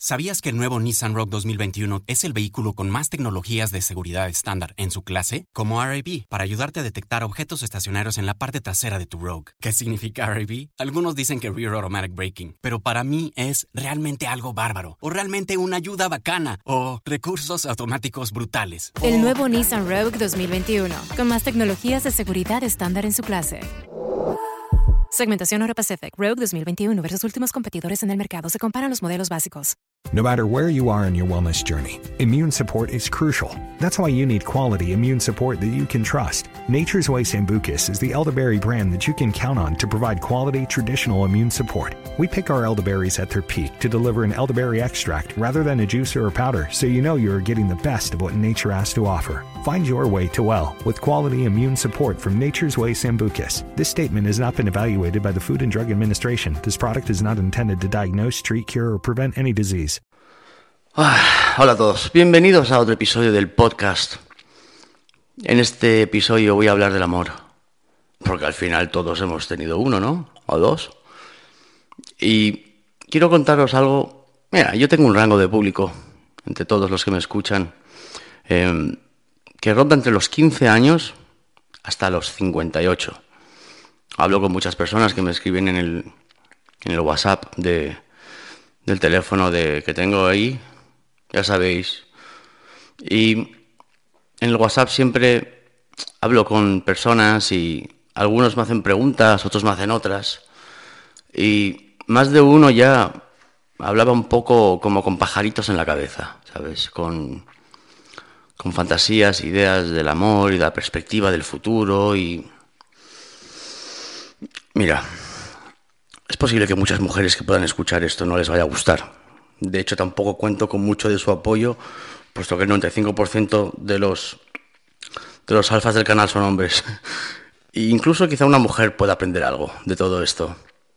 ¿Sabías que el nuevo Nissan Rogue 2021 es el vehículo con más tecnologías de seguridad estándar en su clase? Como RAB, para ayudarte a detectar objetos estacionarios en la parte trasera de tu Rogue. ¿Qué significa RAB? Algunos dicen que Rear Automatic Braking, pero para mí es realmente algo bárbaro, o realmente una ayuda bacana, o recursos automáticos brutales. El nuevo Nissan Rogue 2021, con más tecnologías de seguridad estándar en su clase. Segmentación Euro-Pacific Rogue 2021 versus últimos competidores en el mercado. Se comparan los modelos básicos. No matter where you are in your wellness journey, immune support is crucial. That's why you need quality immune support that you can trust. Nature's Way Sambucus is the elderberry brand that you can count on to provide quality traditional immune support. We pick our elderberries at their peak to deliver an elderberry extract rather than a juice or a powder, so you know you're getting the best of what nature has to offer. Find your way to well with quality immune support from Nature's Way Sambucus. This statement has not been evaluated by the Food and Drug Administration. This product is not intended to diagnose, treat, cure, or prevent any disease. Hola a todos, bienvenidos a otro episodio del podcast. En este episodio voy a hablar del amor, porque al final todos hemos tenido uno, ¿no? O dos. Y quiero contaros algo. Mira, yo tengo un rango de público, entre todos los que me escuchan, que ronda entre los 15 años hasta los 58. Hablo con muchas personas que me escriben en el WhatsApp del teléfono que tengo ahí, ya sabéis. Y en el WhatsApp siempre hablo con personas y algunos me hacen preguntas, otros me hacen otras. Y más de uno ya hablaba un poco como con pajaritos en la cabeza, ¿sabes? Con fantasías, ideas del amor y de la perspectiva del futuro. Y mira, es posible que muchas mujeres que puedan escuchar esto no les vaya a gustar. De hecho, tampoco cuento con mucho de su apoyo, puesto que el 95% de los alfas del canal son hombres. E incluso quizá una mujer pueda aprender algo de todo esto.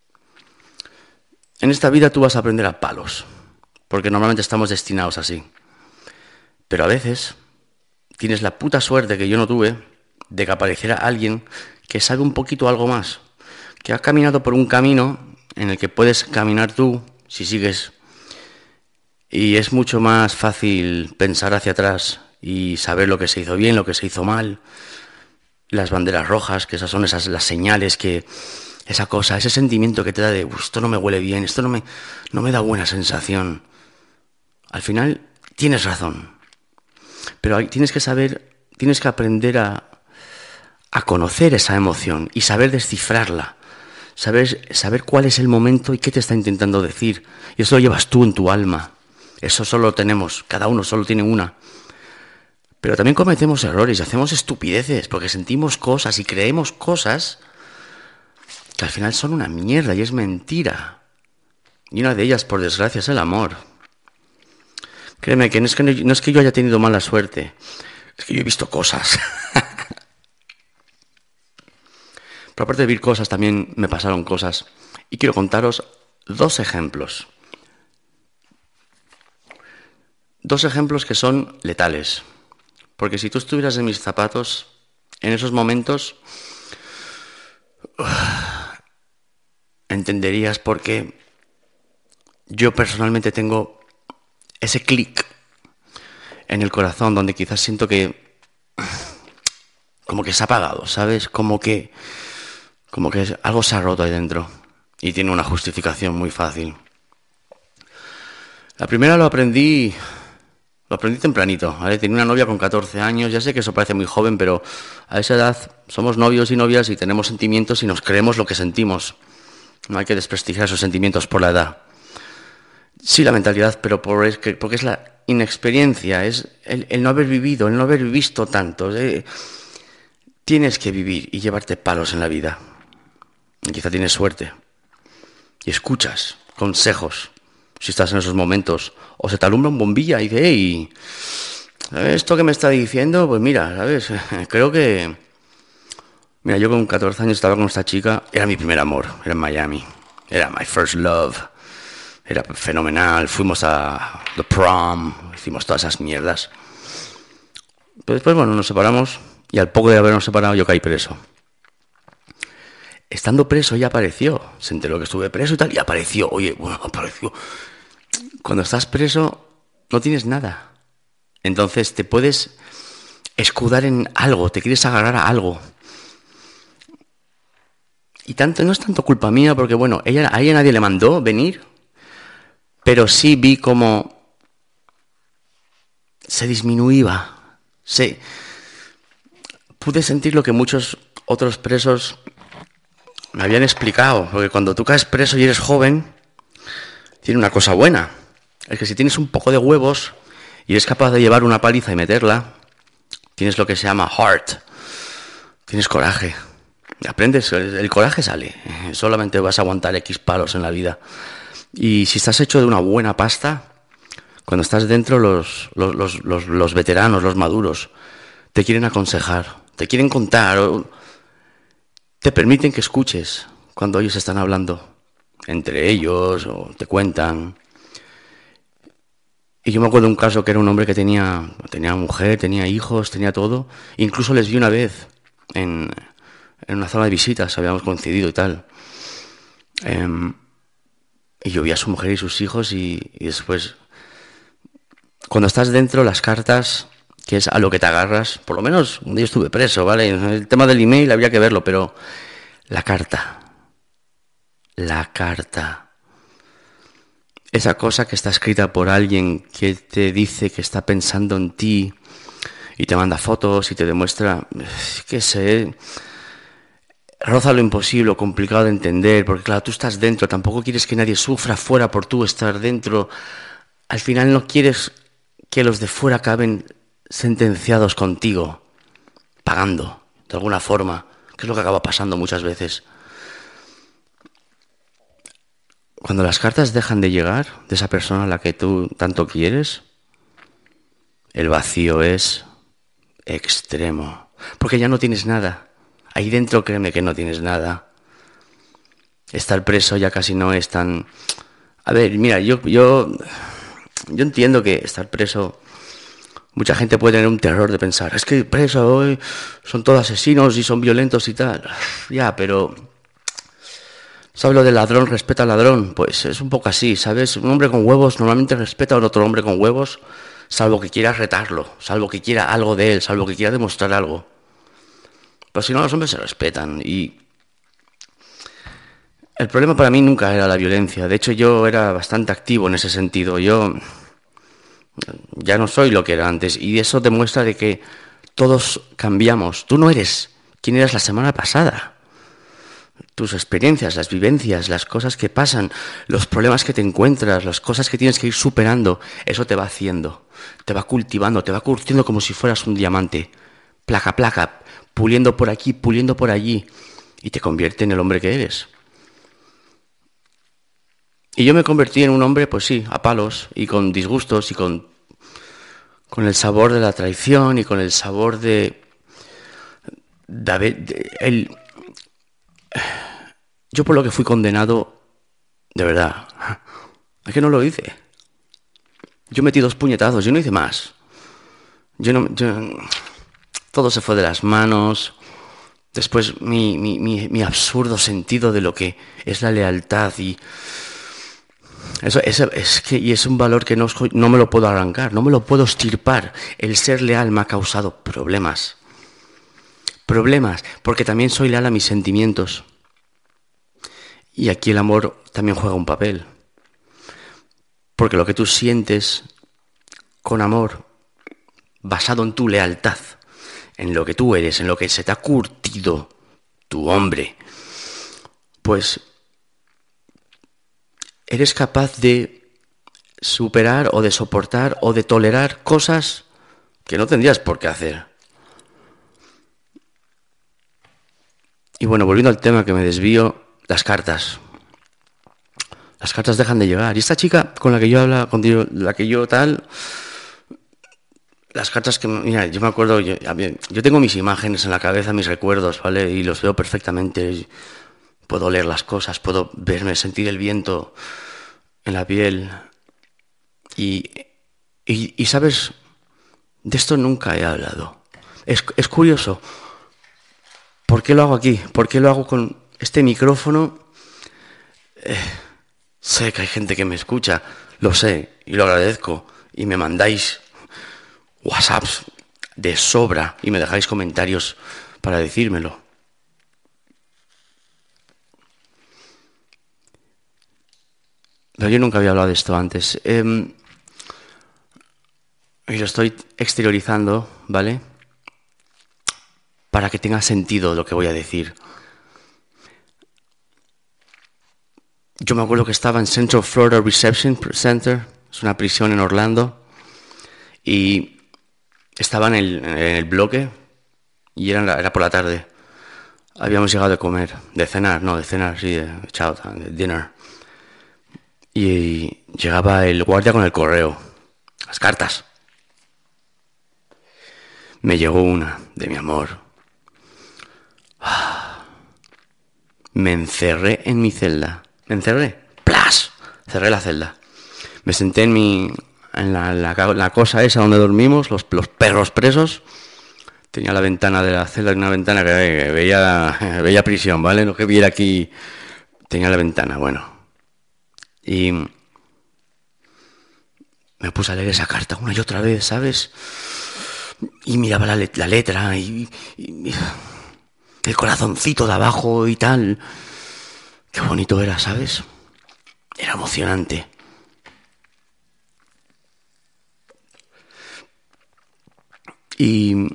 En esta vida tú vas a aprender a palos, porque normalmente estamos destinados así. Pero a veces tienes la puta suerte que yo no tuve de que apareciera alguien que sabe un poquito algo más, que ha caminado por un camino en el que puedes caminar tú si sigues. Y es mucho más fácil pensar hacia atrás y saber lo que se hizo bien, lo que se hizo mal, las banderas rojas, que esas son las señales, que esa cosa, ese sentimiento que te da de esto no me huele bien, esto no me da buena sensación. Al final tienes razón, pero tienes que aprender a conocer esa emoción y saber descifrarla, saber cuál es el momento y qué te está intentando decir. Y eso lo llevas tú en tu alma. Eso solo tenemos, cada uno solo tiene una. Pero también cometemos errores y hacemos estupideces porque sentimos cosas y creemos cosas que al final son una mierda y es mentira. Y una de ellas, por desgracia, es el amor. Créeme que no es que yo haya tenido mala suerte, es que yo he visto cosas. Pero aparte de ver cosas, también me pasaron cosas. Y quiero contaros dos ejemplos. Dos ejemplos que son letales. Porque si tú estuvieras en mis zapatos, en esos momentos, entenderías por qué yo personalmente tengo ese clic en el corazón donde quizás siento que como que se ha apagado, ¿sabes? Como que algo se ha roto ahí dentro y tiene una justificación muy fácil. La primera lo aprendí tempranito, ¿vale? Tenía una novia con 14 años, ya sé que eso parece muy joven, pero a esa edad somos novios y novias y tenemos sentimientos y nos creemos lo que sentimos. No hay que desprestigiar esos sentimientos por la edad. Sí, la mentalidad, pero porque es la inexperiencia, es el no haber vivido, el no haber visto tanto. Tienes que vivir y llevarte palos en la vida. Y quizá tienes suerte. Y escuchas consejos. Si estás en esos momentos, o se te alumbra un bombilla y dices, hey, ¿sabes esto que me está diciendo? Pues mira, ¿sabes? Creo que... Mira, yo con 14 años estaba con esta chica, era mi primer amor, era en Miami, era my first love, era fenomenal, fuimos a the prom, hicimos todas esas mierdas. Pero después, bueno, nos separamos y al poco de habernos separado yo caí preso. Estando preso ella apareció, se enteró que estuve preso y tal, y apareció, cuando estás preso no tienes nada. Entonces te puedes escudar en algo, te quieres agarrar a algo. Y no es tanto culpa mía, porque bueno, a ella nadie le mandó venir, pero sí vi cómo se disminuía. Pude sentir lo que muchos otros presos me habían explicado, porque cuando tú caes preso y eres joven, tiene una cosa buena, es que si tienes un poco de huevos y eres capaz de llevar una paliza y meterla, tienes lo que se llama heart, tienes coraje. Aprendes, el coraje sale, solamente vas a aguantar X palos en la vida. Y si estás hecho de una buena pasta, cuando estás dentro, los veteranos, los maduros, te quieren aconsejar, te quieren contar, te permiten que escuches cuando ellos están hablando entre ellos o te cuentan. Y yo me acuerdo de un caso que era un hombre que tenía mujer, tenía hijos, tenía todo. Incluso les vi una vez en una zona de visitas, habíamos coincidido y tal. Y yo vi a su mujer y sus hijos y después, cuando estás dentro, las cartas, que es a lo que te agarras, por lo menos yo estuve preso, ¿vale? El tema del email habría que verlo, pero la carta, esa cosa que está escrita por alguien que te dice que está pensando en ti y te manda fotos y te demuestra, qué sé, roza lo imposible, lo complicado de entender, porque claro, tú estás dentro, tampoco quieres que nadie sufra fuera por tú estar dentro. Al final no quieres que los de fuera acaben sentenciados contigo, pagando, de alguna forma, que es lo que acaba pasando muchas veces. Cuando las cartas dejan de llegar de esa persona a la que tú tanto quieres, el vacío es extremo, porque ya no tienes nada. Ahí dentro, créeme que no tienes nada. Estar preso ya casi no es tan... A ver, mira, yo entiendo que estar preso... Mucha gente puede tener un terror de pensar, es que preso hoy son todos asesinos y son violentos y tal. Ya, pero... ¿Sabes lo del ladrón respeta al ladrón? Pues es un poco así, ¿sabes? Un hombre con huevos normalmente respeta a otro hombre con huevos, salvo que quiera retarlo, salvo que quiera algo de él, salvo que quiera demostrar algo. Pero si no, los hombres se respetan. Y el problema para mí nunca era la violencia. De hecho, yo era bastante activo en ese sentido. Yo ya no soy lo que era antes. Y eso demuestra de que todos cambiamos. Tú no eres quien eras la semana pasada. Tus experiencias, las vivencias, las cosas que pasan, los problemas que te encuentras, las cosas que tienes que ir superando, eso te va haciendo, te va cultivando, te va curtiendo como si fueras un diamante. Placa a placa, puliendo por aquí, puliendo por allí, y te convierte en el hombre que eres. Y yo me convertí en un hombre, pues sí, a palos, y con disgustos, y con el sabor de la traición, y con el sabor yo por lo que fui condenado, de verdad, es que no lo hice. Yo metí 2 puñetazos, yo no hice más. Todo se fue de las manos. Después mi absurdo sentido de lo que es la lealtad y eso es un valor que no me lo puedo arrancar, no me lo puedo extirpar. El ser leal me ha causado problemas, porque también soy leal a mis sentimientos. Y aquí el amor también juega un papel, porque lo que tú sientes con amor, basado en tu lealtad, en lo que tú eres, en lo que se te ha curtido tu hombre, pues eres capaz de superar o de soportar o de tolerar cosas que no tendrías por qué hacer. Y bueno, volviendo al tema que me desvío, las cartas. Las cartas dejan de llegar. Y esta chica con la que yo hablaba, las cartas que... Mira, yo me acuerdo, yo tengo mis imágenes en la cabeza, mis recuerdos, ¿vale? Y los veo perfectamente. Puedo leer las cosas, puedo verme, sentir el viento en la piel. Y ¿sabes? De esto nunca he hablado. Es curioso. ¿Por qué lo hago aquí? ¿Por qué lo hago con este micrófono? Sé que hay gente que me escucha. Lo sé y lo agradezco. Y me mandáis WhatsApps de sobra y me dejáis comentarios para decírmelo. Pero yo nunca había hablado de esto antes. Y lo estoy exteriorizando, ¿vale? Para que tenga sentido lo que voy a decir. Yo me acuerdo que estaba en Central Florida Reception Center, es una prisión en Orlando, y estaba en el bloque y era por la tarde. Habíamos llegado de comer, de cenar, sí, de dinner. Y llegaba el guardia con el correo, las cartas. Me llegó una de mi amor. Me encerré en mi celda. Me encerré. ¡Plas! Cerré la celda. Me senté en la cosa esa donde dormimos, los perros presos. Tenía la ventana de la celda, una ventana que veía prisión, ¿vale? No que viera aquí. Tenía la ventana, bueno. Y me puse a leer esa carta una y otra vez, ¿sabes? Y miraba la letra y el corazoncito de abajo y tal. Qué bonito era, ¿sabes? Era emocionante. Y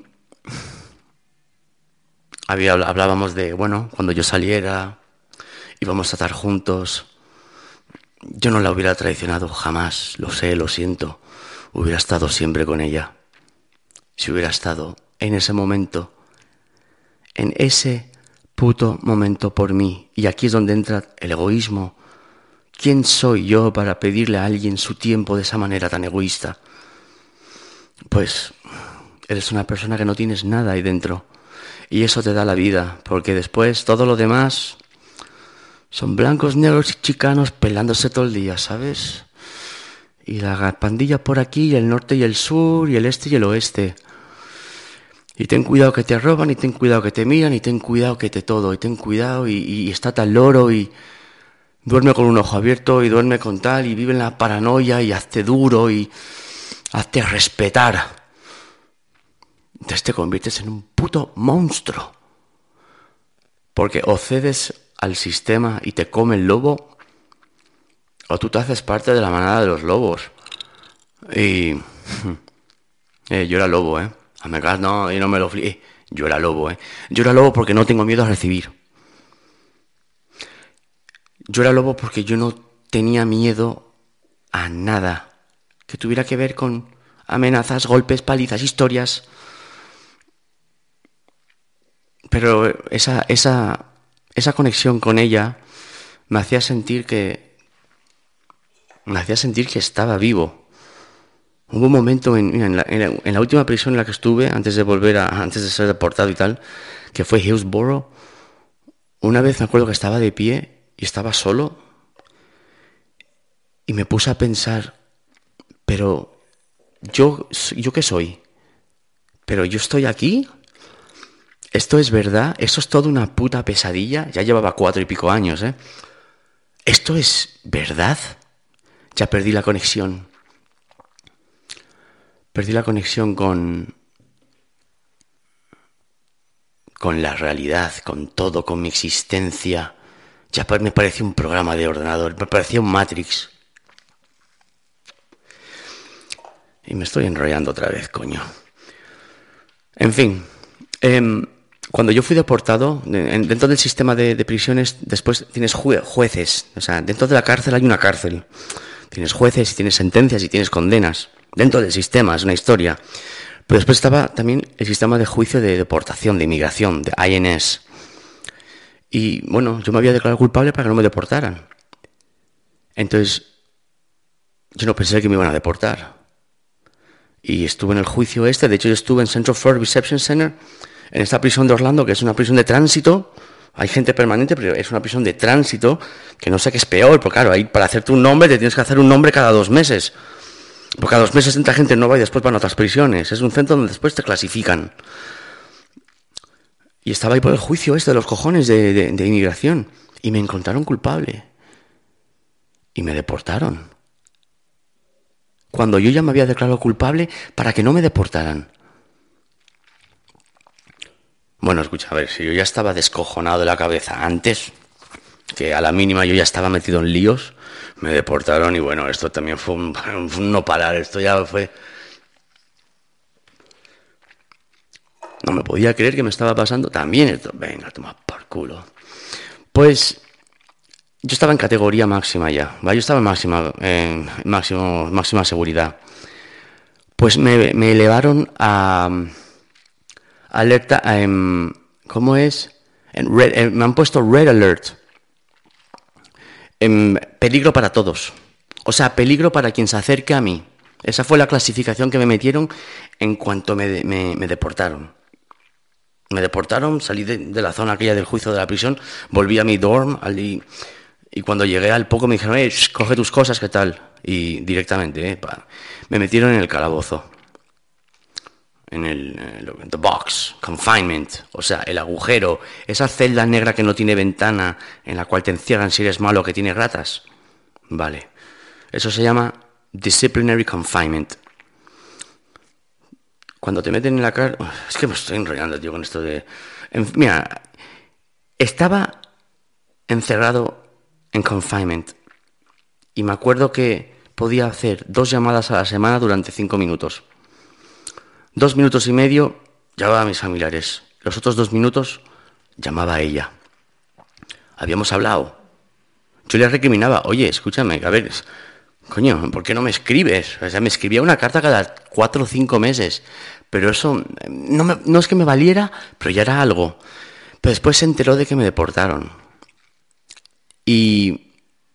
hablábamos de, bueno, cuando yo saliera, íbamos a estar juntos. Yo no la hubiera traicionado jamás, lo sé, lo siento. Hubiera estado siempre con ella. Si hubiera estado en ese momento, en ese puto momento por mí. Y aquí es donde entra el egoísmo. ¿Quién soy yo para pedirle a alguien su tiempo de esa manera tan egoísta? Pues eres una persona que no tienes nada ahí dentro. Y eso te da la vida, porque después todo lo demás son blancos, negros y chicanos pelándose todo el día, ¿sabes? Y la pandilla por aquí, y el norte y el sur, y el este y el oeste. Y ten cuidado que te roban, y ten cuidado que te miran, y ten cuidado que te todo, y ten cuidado, y está tal loro, y duerme con un ojo abierto, y duerme con tal, y vive en la paranoia, y hazte duro, y hazte respetar. Entonces te conviertes en un puto monstruo. Porque o cedes al sistema y te come el lobo, o tú te haces parte de la manada de los lobos. Y yo era lobo, No, yo no me lo flié. Yo era lobo, Yo era lobo porque no tengo miedo a recibir. Yo era lobo porque yo no tenía miedo a nada que tuviera que ver con amenazas, golpes, palizas, historias. Pero esa conexión con ella me hacía sentir que estaba vivo. Hubo un momento en la última prisión en la que estuve, antes de ser deportado y tal, que fue Hillsborough. Una vez me acuerdo que estaba de pie y estaba solo y me puse a pensar, pero ¿yo qué soy? ¿Pero yo estoy aquí? ¿Esto es verdad? ¿Esto es toda una puta pesadilla? Ya llevaba 4 y pico años, ¿Esto es verdad? Ya perdí la conexión. Perdí la conexión con la realidad, con todo, con mi existencia. Ya me parecía un programa de ordenador, me parecía un Matrix. Y me estoy enrollando otra vez, coño. En fin, cuando yo fui deportado, dentro del sistema de prisiones, después tienes jueces. O sea, dentro de la cárcel hay una cárcel. Tienes jueces y tienes sentencias y tienes condenas. Dentro del sistema, es una historia. Pero después estaba también el sistema de juicio de deportación, de inmigración, de INS. Y bueno, yo me había declarado culpable para que no me deportaran. Entonces, yo no pensé que me iban a deportar. Y estuve en el juicio de hecho yo estuve en Central Florida Reception Center, en esta prisión de Orlando, que es una prisión de tránsito. Hay gente permanente, pero es una prisión de tránsito, que no sé qué es peor, porque claro, ahí para hacerte un nombre te tienes que hacer un nombre cada 2 meses. Porque cada 2 meses entra gente nueva y después van a otras prisiones. Es un centro donde después te clasifican. Y estaba ahí por el juicio de los cojones de inmigración. Y me encontraron culpable. Y me deportaron. cuando yo ya me había declarado culpable para que no me deportaran. Bueno, escucha, a ver, si yo ya estaba descojonado de la cabeza antes, que a la mínima yo ya estaba metido en líos, me deportaron y bueno, esto también fue un no parar, esto ya fue... No me podía creer que me estaba pasando también esto. Venga, toma por culo. Pues yo estaba en categoría máxima ya, ¿vale? Yo estaba en máxima seguridad. Pues me elevaron a alerta, ¿cómo es? Me han puesto Red Alert. Peligro para todos. O sea, peligro para quien se acerque a mí. Esa fue la clasificación que me metieron en cuanto me deportaron. Me deportaron, salí de la zona aquella del juicio de la prisión, volví a mi dorm y cuando llegué al poco me dijeron, coge tus cosas, ¿qué tal? Y directamente, me metieron en el calabozo. En the box, confinement, o sea, el agujero, esa celda negra que no tiene ventana, en la cual te encierran si eres malo, que tiene ratas. Vale, eso se llama disciplinary confinement. Cuando te meten en la cárcel... Es que me estoy enrollando, tío, con esto de... Mira, estaba encerrado en confinement y me acuerdo que podía hacer 2 llamadas a la semana durante 5 minutos. 2 minutos y medio llamaba a mis familiares. Los otros 2 minutos llamaba a ella. Habíamos hablado. Yo le recriminaba, oye, escúchame, a ver... Coño, ¿por qué no me escribes? O sea, me escribía una carta cada 4 o 5 meses. Pero eso no es que me valiera, pero ya era algo. Pero después se enteró de que me deportaron. Y...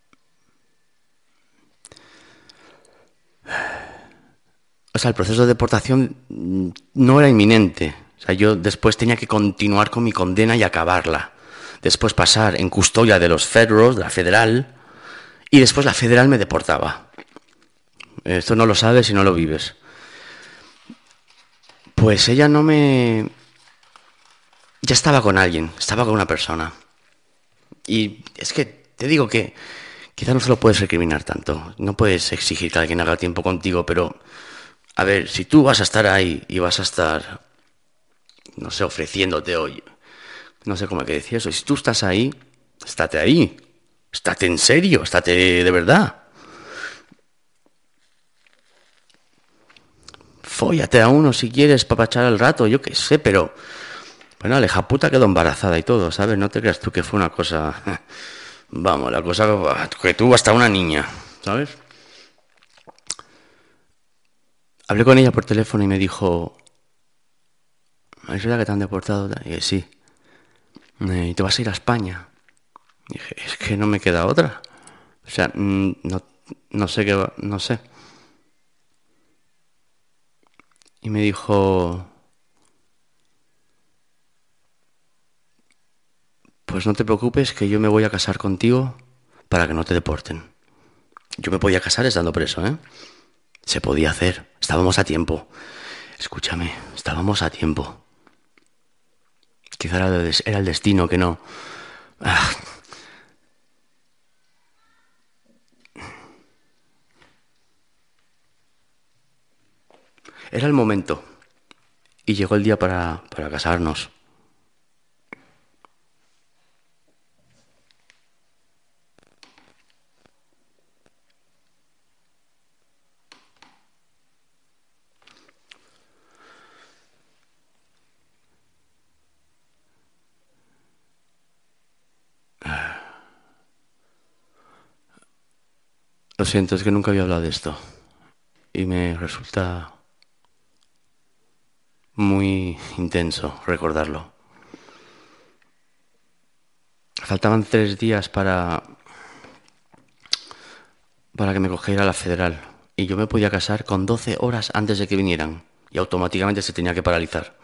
O sea, el proceso de deportación no era inminente. O sea, yo después tenía que continuar con mi condena y acabarla. Después pasar en custodia de los federals, de la federal... Y después la federal me deportaba. Esto no lo sabes y no lo vives. Pues ella no me... Ya estaba con alguien, estaba con una persona. Y es que te digo que quizá no se lo puedes recriminar tanto. No puedes exigir que alguien haga tiempo contigo, pero... A ver, si tú vas a estar ahí y vas a estar... No sé, ofreciéndote hoy. No sé cómo hay que decir eso. Si tú estás ahí, estate ahí. Estate en serio, estate de verdad. Fóllate a uno si quieres para echar el rato, yo qué sé, pero... Bueno, la hija puta quedó embarazada y todo, ¿sabes? No te creas tú que fue una cosa... Vamos, la cosa que tuvo hasta una niña, ¿sabes? Hablé con ella por teléfono y me dijo... ¿Es verdad que te han deportado? Y dije, sí. ¿Y te vas a ir a España? Y dije, es que no me queda otra. O sea, no sé qué... No sé. Y me dijo... Pues no te preocupes que yo me voy a casar contigo para que no te deporten. Yo me podía casar estando preso, ¿eh? Se podía hacer. Estábamos a tiempo. Escúchame, estábamos a tiempo. Quizá era el destino que no... Era el momento. Y llegó el día para casarnos. Lo siento, es que nunca había hablado de esto. Y me resulta muy intenso recordarlo. Faltaban 3 días para que me cogiera la federal. Y yo me podía casar con 12 horas antes de que vinieran. Y automáticamente se tenía que paralizar.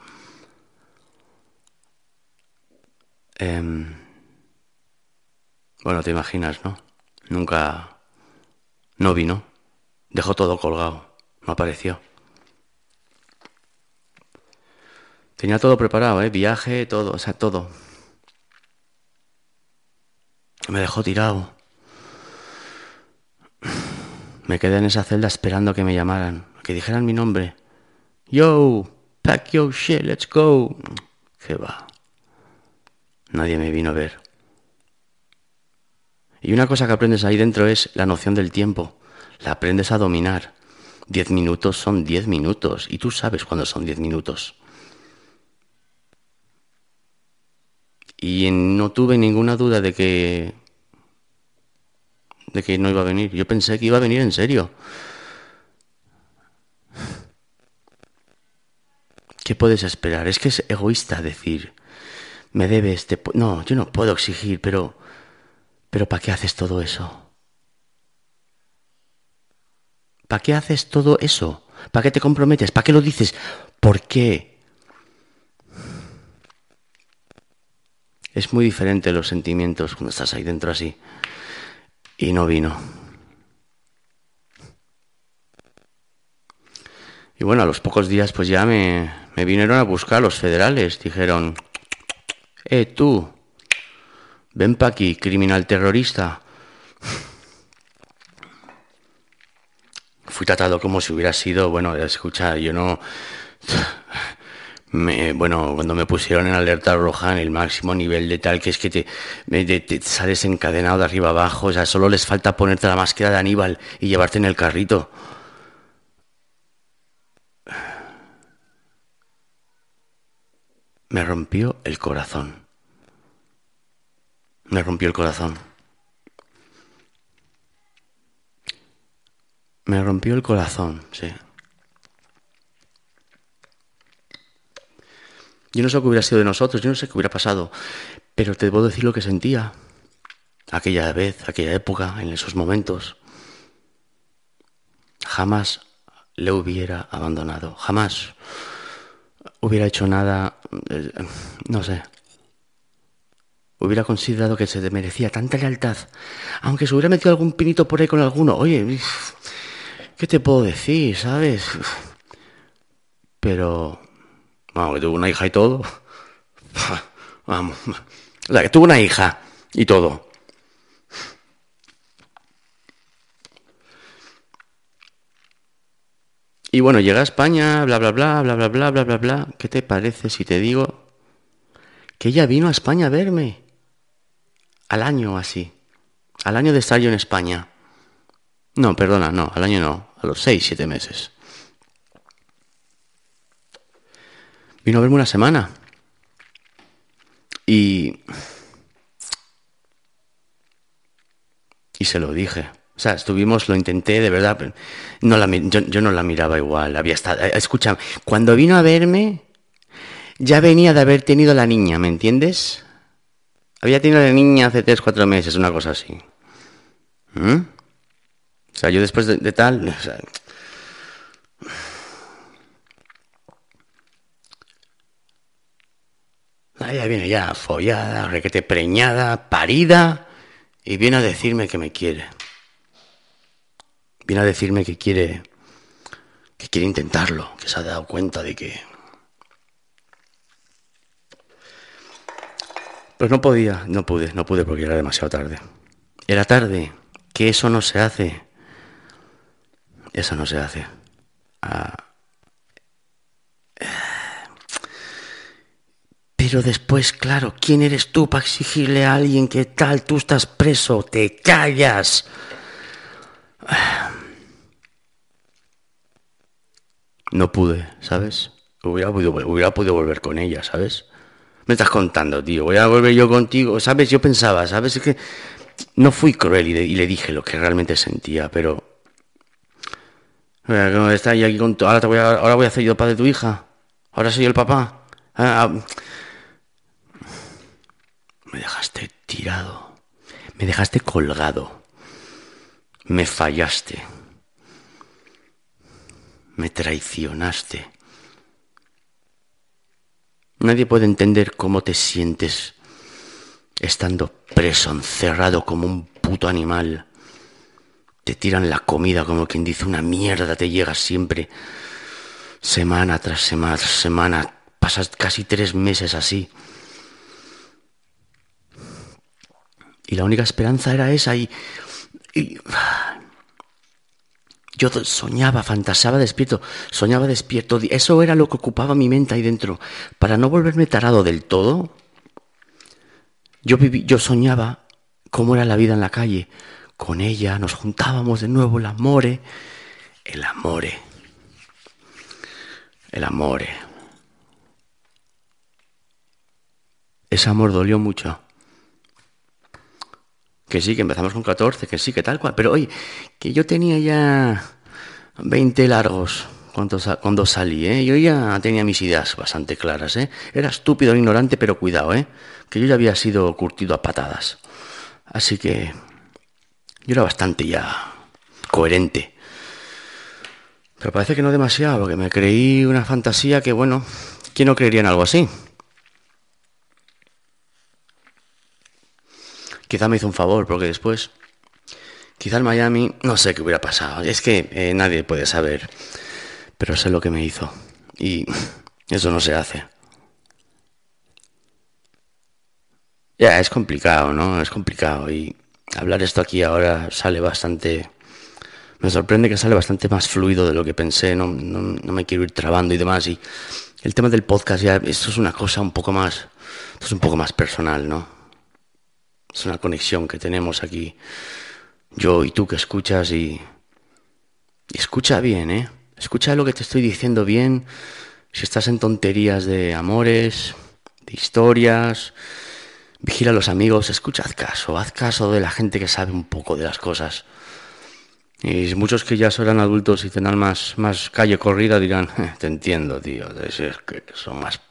Bueno, te imaginas, ¿no? Nunca... No vino. Dejó todo colgado. No apareció. Tenía todo preparado, viaje, todo, o sea, todo. Me dejó tirado. Me quedé en esa celda esperando a que me llamaran, a que dijeran mi nombre. Yo, pack your shit, let's go. ¿Qué va? Nadie me vino a ver. Y una cosa que aprendes ahí dentro es la noción del tiempo. La aprendes a dominar. 10 minutos son 10 minutos. Y tú sabes cuándo son 10 minutos. Y no tuve ninguna duda de que no iba a venir. Yo pensé que iba a venir en serio. ¿Qué puedes esperar? Es que es egoísta decir, me debes, no, yo no puedo exigir, pero ¿para qué haces todo eso? ¿Para qué haces todo eso? ¿Para qué te comprometes? ¿Para qué lo dices? ¿Por qué? Es muy diferente los sentimientos cuando estás ahí dentro así. Y no vino. Y bueno, a los pocos días pues ya me vinieron a buscar los federales. Dijeron, tú, ven pa' aquí, criminal terrorista. Fui tratado como si hubiera sido, bueno, escucha, yo no... cuando me pusieron en alerta roja en el máximo nivel de tal que es que te sales encadenado de arriba abajo, o sea, solo les falta ponerte la máscara de Aníbal y llevarte en el carrito. Me rompió el corazón. Me rompió el corazón. Me rompió el corazón, sí. Yo no sé qué hubiera sido de nosotros, yo no sé qué hubiera pasado, pero te debo decir lo que sentía aquella vez, aquella época, en esos momentos. Jamás le hubiera abandonado, jamás hubiera hecho nada, no sé. Hubiera considerado que se merecía tanta lealtad, aunque se hubiera metido algún pinito por ahí con alguno. Oye, ¿qué te puedo decir, sabes? Pero, vamos, que tuvo una hija y todo. Vamos, o sea, que tuvo una hija y todo. Y bueno, llega a España, bla, bla, bla, bla, bla, bla, bla, bla, bla. ¿Qué te parece si te digo que ella vino a España a verme? Al año así. Al año de estar yo en España. No, perdona, no, al año no. A los 6-7 meses. Vino a verme una semana. Y se lo dije. O sea, lo intenté, de verdad. Pero yo no la miraba igual. Había estado, escucha, cuando vino a verme, ya venía de haber tenido la niña, ¿me entiendes? Había tenido la niña hace 3-4 meses, una cosa así. O sea, yo después de tal... O sea, ella viene ya follada, requete preñada, parida, y viene a decirme que me quiere. Viene a decirme que quiere intentarlo, que se ha dado cuenta de que... Pues no pude porque era demasiado tarde. Era tarde, que eso no se hace. Eso no se hace. Pero después, claro, ¿quién eres tú para exigirle a alguien que tal? Tú estás preso, te callas. No pude, ¿sabes? Hubiera podido volver con ella, ¿sabes? Me estás contando, tío, voy a volver yo contigo, ¿sabes? Yo pensaba, ¿sabes? Es que no fui cruel y le dije lo que realmente sentía, pero... Está ahí aquí con ahora voy a hacer yo el padre de tu hija. Ahora soy el papá. Me dejaste tirado. Me dejaste colgado. Me fallaste. Me traicionaste. Nadie puede entender cómo te sientes estando preso, encerrado como un puto animal. Te tiran la comida como quien dice, una mierda te llega siempre. Semana tras semana tras semana. Pasas casi 3 meses así. Y la única esperanza era esa y Yo soñaba, fantaseaba despierto, soñaba despierto. Eso era lo que ocupaba mi mente ahí dentro. Para no volverme tarado del todo, yo soñaba cómo era la vida en la calle. Con ella nos juntábamos de nuevo, el amore. Ese amor dolió mucho. Que sí, que empezamos con 14, que sí, que tal cual. Pero oye, que yo tenía ya 20 largos cuando salí, ¿eh? Yo ya tenía mis ideas bastante claras, ¿eh? Era estúpido, ignorante, pero cuidado, ¿eh? Que yo ya había sido curtido a patadas. Así que yo era bastante ya coherente. Pero parece que no demasiado, porque me creí una fantasía que, bueno, ¿quién no creería en algo así? Quizá me hizo un favor, porque después, quizá en Miami, no sé qué hubiera pasado. Es que nadie puede saber, pero sé lo que me hizo. Y eso no se hace. Ya, es complicado, ¿no? Es complicado. Y hablar esto aquí ahora sale bastante... Me sorprende que sale bastante más fluido de lo que pensé. No me quiero ir trabando y demás. Y el tema del podcast, ya, esto es una cosa un poco más... Esto es un poco más personal, ¿no? Es una conexión que tenemos aquí, yo y tú que escuchas y escucha bien, ¿eh? Escucha lo que te estoy diciendo bien. Si estás en tonterías de amores, de historias, vigila a los amigos, escucha, haz caso de la gente que sabe un poco de las cosas. Y muchos que ya serán adultos y tendrán más calle corrida dirán, te entiendo, tío, es que son más...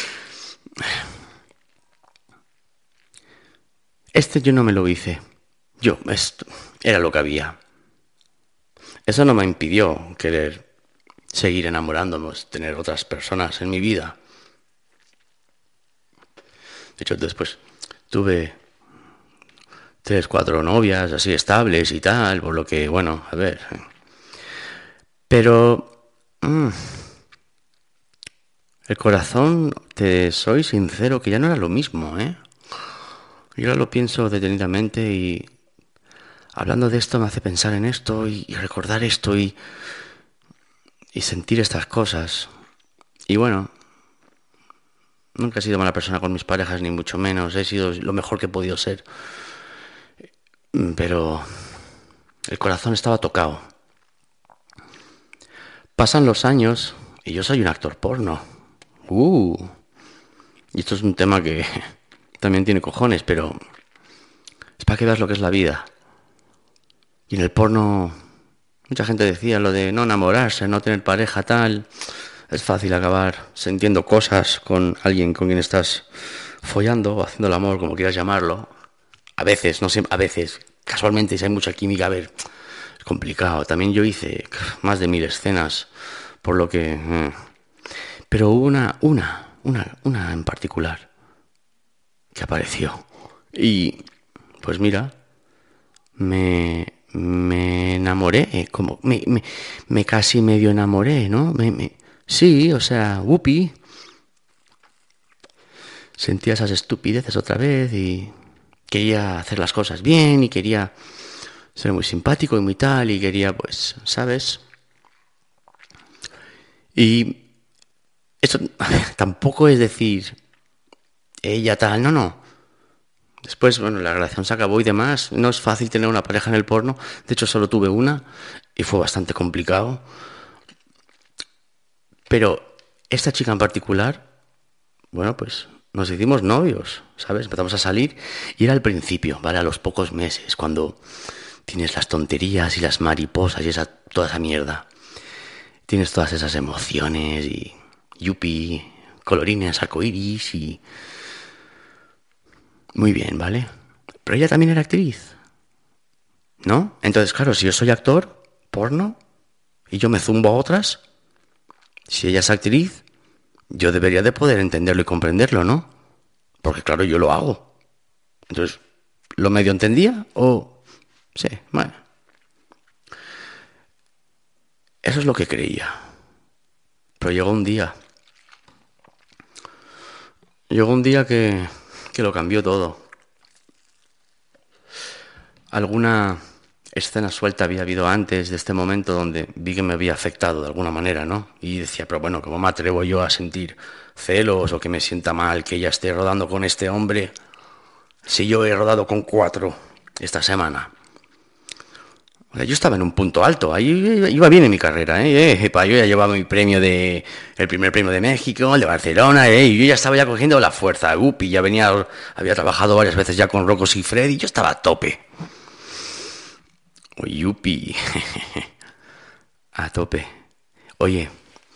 Yo no me lo hice. Esto era lo que había. Eso no me impidió querer seguir enamorándonos, tener otras personas en mi vida. De hecho, después tuve 3, 4 novias así estables y tal, por lo que, bueno, a ver. Pero el corazón, te soy sincero, que ya no era lo mismo, ¿eh? Yo ahora lo pienso detenidamente y hablando de esto me hace pensar en esto y recordar esto y sentir estas cosas. Y bueno, nunca he sido mala persona con mis parejas, ni mucho menos. He sido lo mejor que he podido ser. Pero el corazón estaba tocado. Pasan los años y yo soy un actor porno. Y esto es un tema que también tiene cojones, pero es para que veas lo que es la vida. Y en el porno, mucha gente decía lo de no enamorarse, no tener pareja, tal. Es fácil acabar sintiendo cosas con alguien con quien estás follando o haciendo el amor, como quieras llamarlo. A veces, no siempre, a veces, casualmente, si hay mucha química, a ver, es complicado. También yo hice más de 1000 escenas, por lo que... Pero hubo una en particular que apareció. Y, pues mira, me enamoré, como me casi medio enamoré, ¿no? Sí, o sea, whoopee. Sentía esas estupideces otra vez y quería hacer las cosas bien y quería ser muy simpático y muy tal y quería, pues, ¿sabes? Y eso tampoco es decir ella tal, no. Después, bueno, la relación se acabó y demás. No es fácil tener una pareja en el porno. De hecho, solo tuve una y fue bastante complicado. Pero esta chica en particular, bueno, pues nos hicimos novios, ¿sabes? Empezamos a salir y era al principio, ¿vale? A los pocos meses, cuando tienes las tonterías y las mariposas y toda esa mierda. Tienes todas esas emociones y yupi, colorines, arcoiris y... Muy bien, ¿vale? Pero ella también era actriz, ¿no? Entonces, claro, si yo soy actor, porno, y yo me zumbo a otras, si ella es actriz, yo debería de poder entenderlo y comprenderlo, ¿no? Porque, claro, yo lo hago. Entonces, ¿lo medio entendía o...? Sí, bueno. Eso es lo que creía. Pero llegó un día que lo cambió todo. Alguna escena suelta había habido antes de este momento donde vi que me había afectado de alguna manera, ¿no? Y decía, pero bueno, ¿cómo me atrevo yo a sentir celos o que me sienta mal que ella esté rodando con este hombre si yo he rodado con 4 esta semana? O sea, yo estaba en un punto alto, ahí iba bien en mi carrera, yo ya llevaba el primer premio de México, el de Barcelona, y yo ya estaba ya cogiendo la fuerza, ya había trabajado varias veces ya con Rocco Siffredi, y yo estaba a tope. Yupi, a tope. Oye,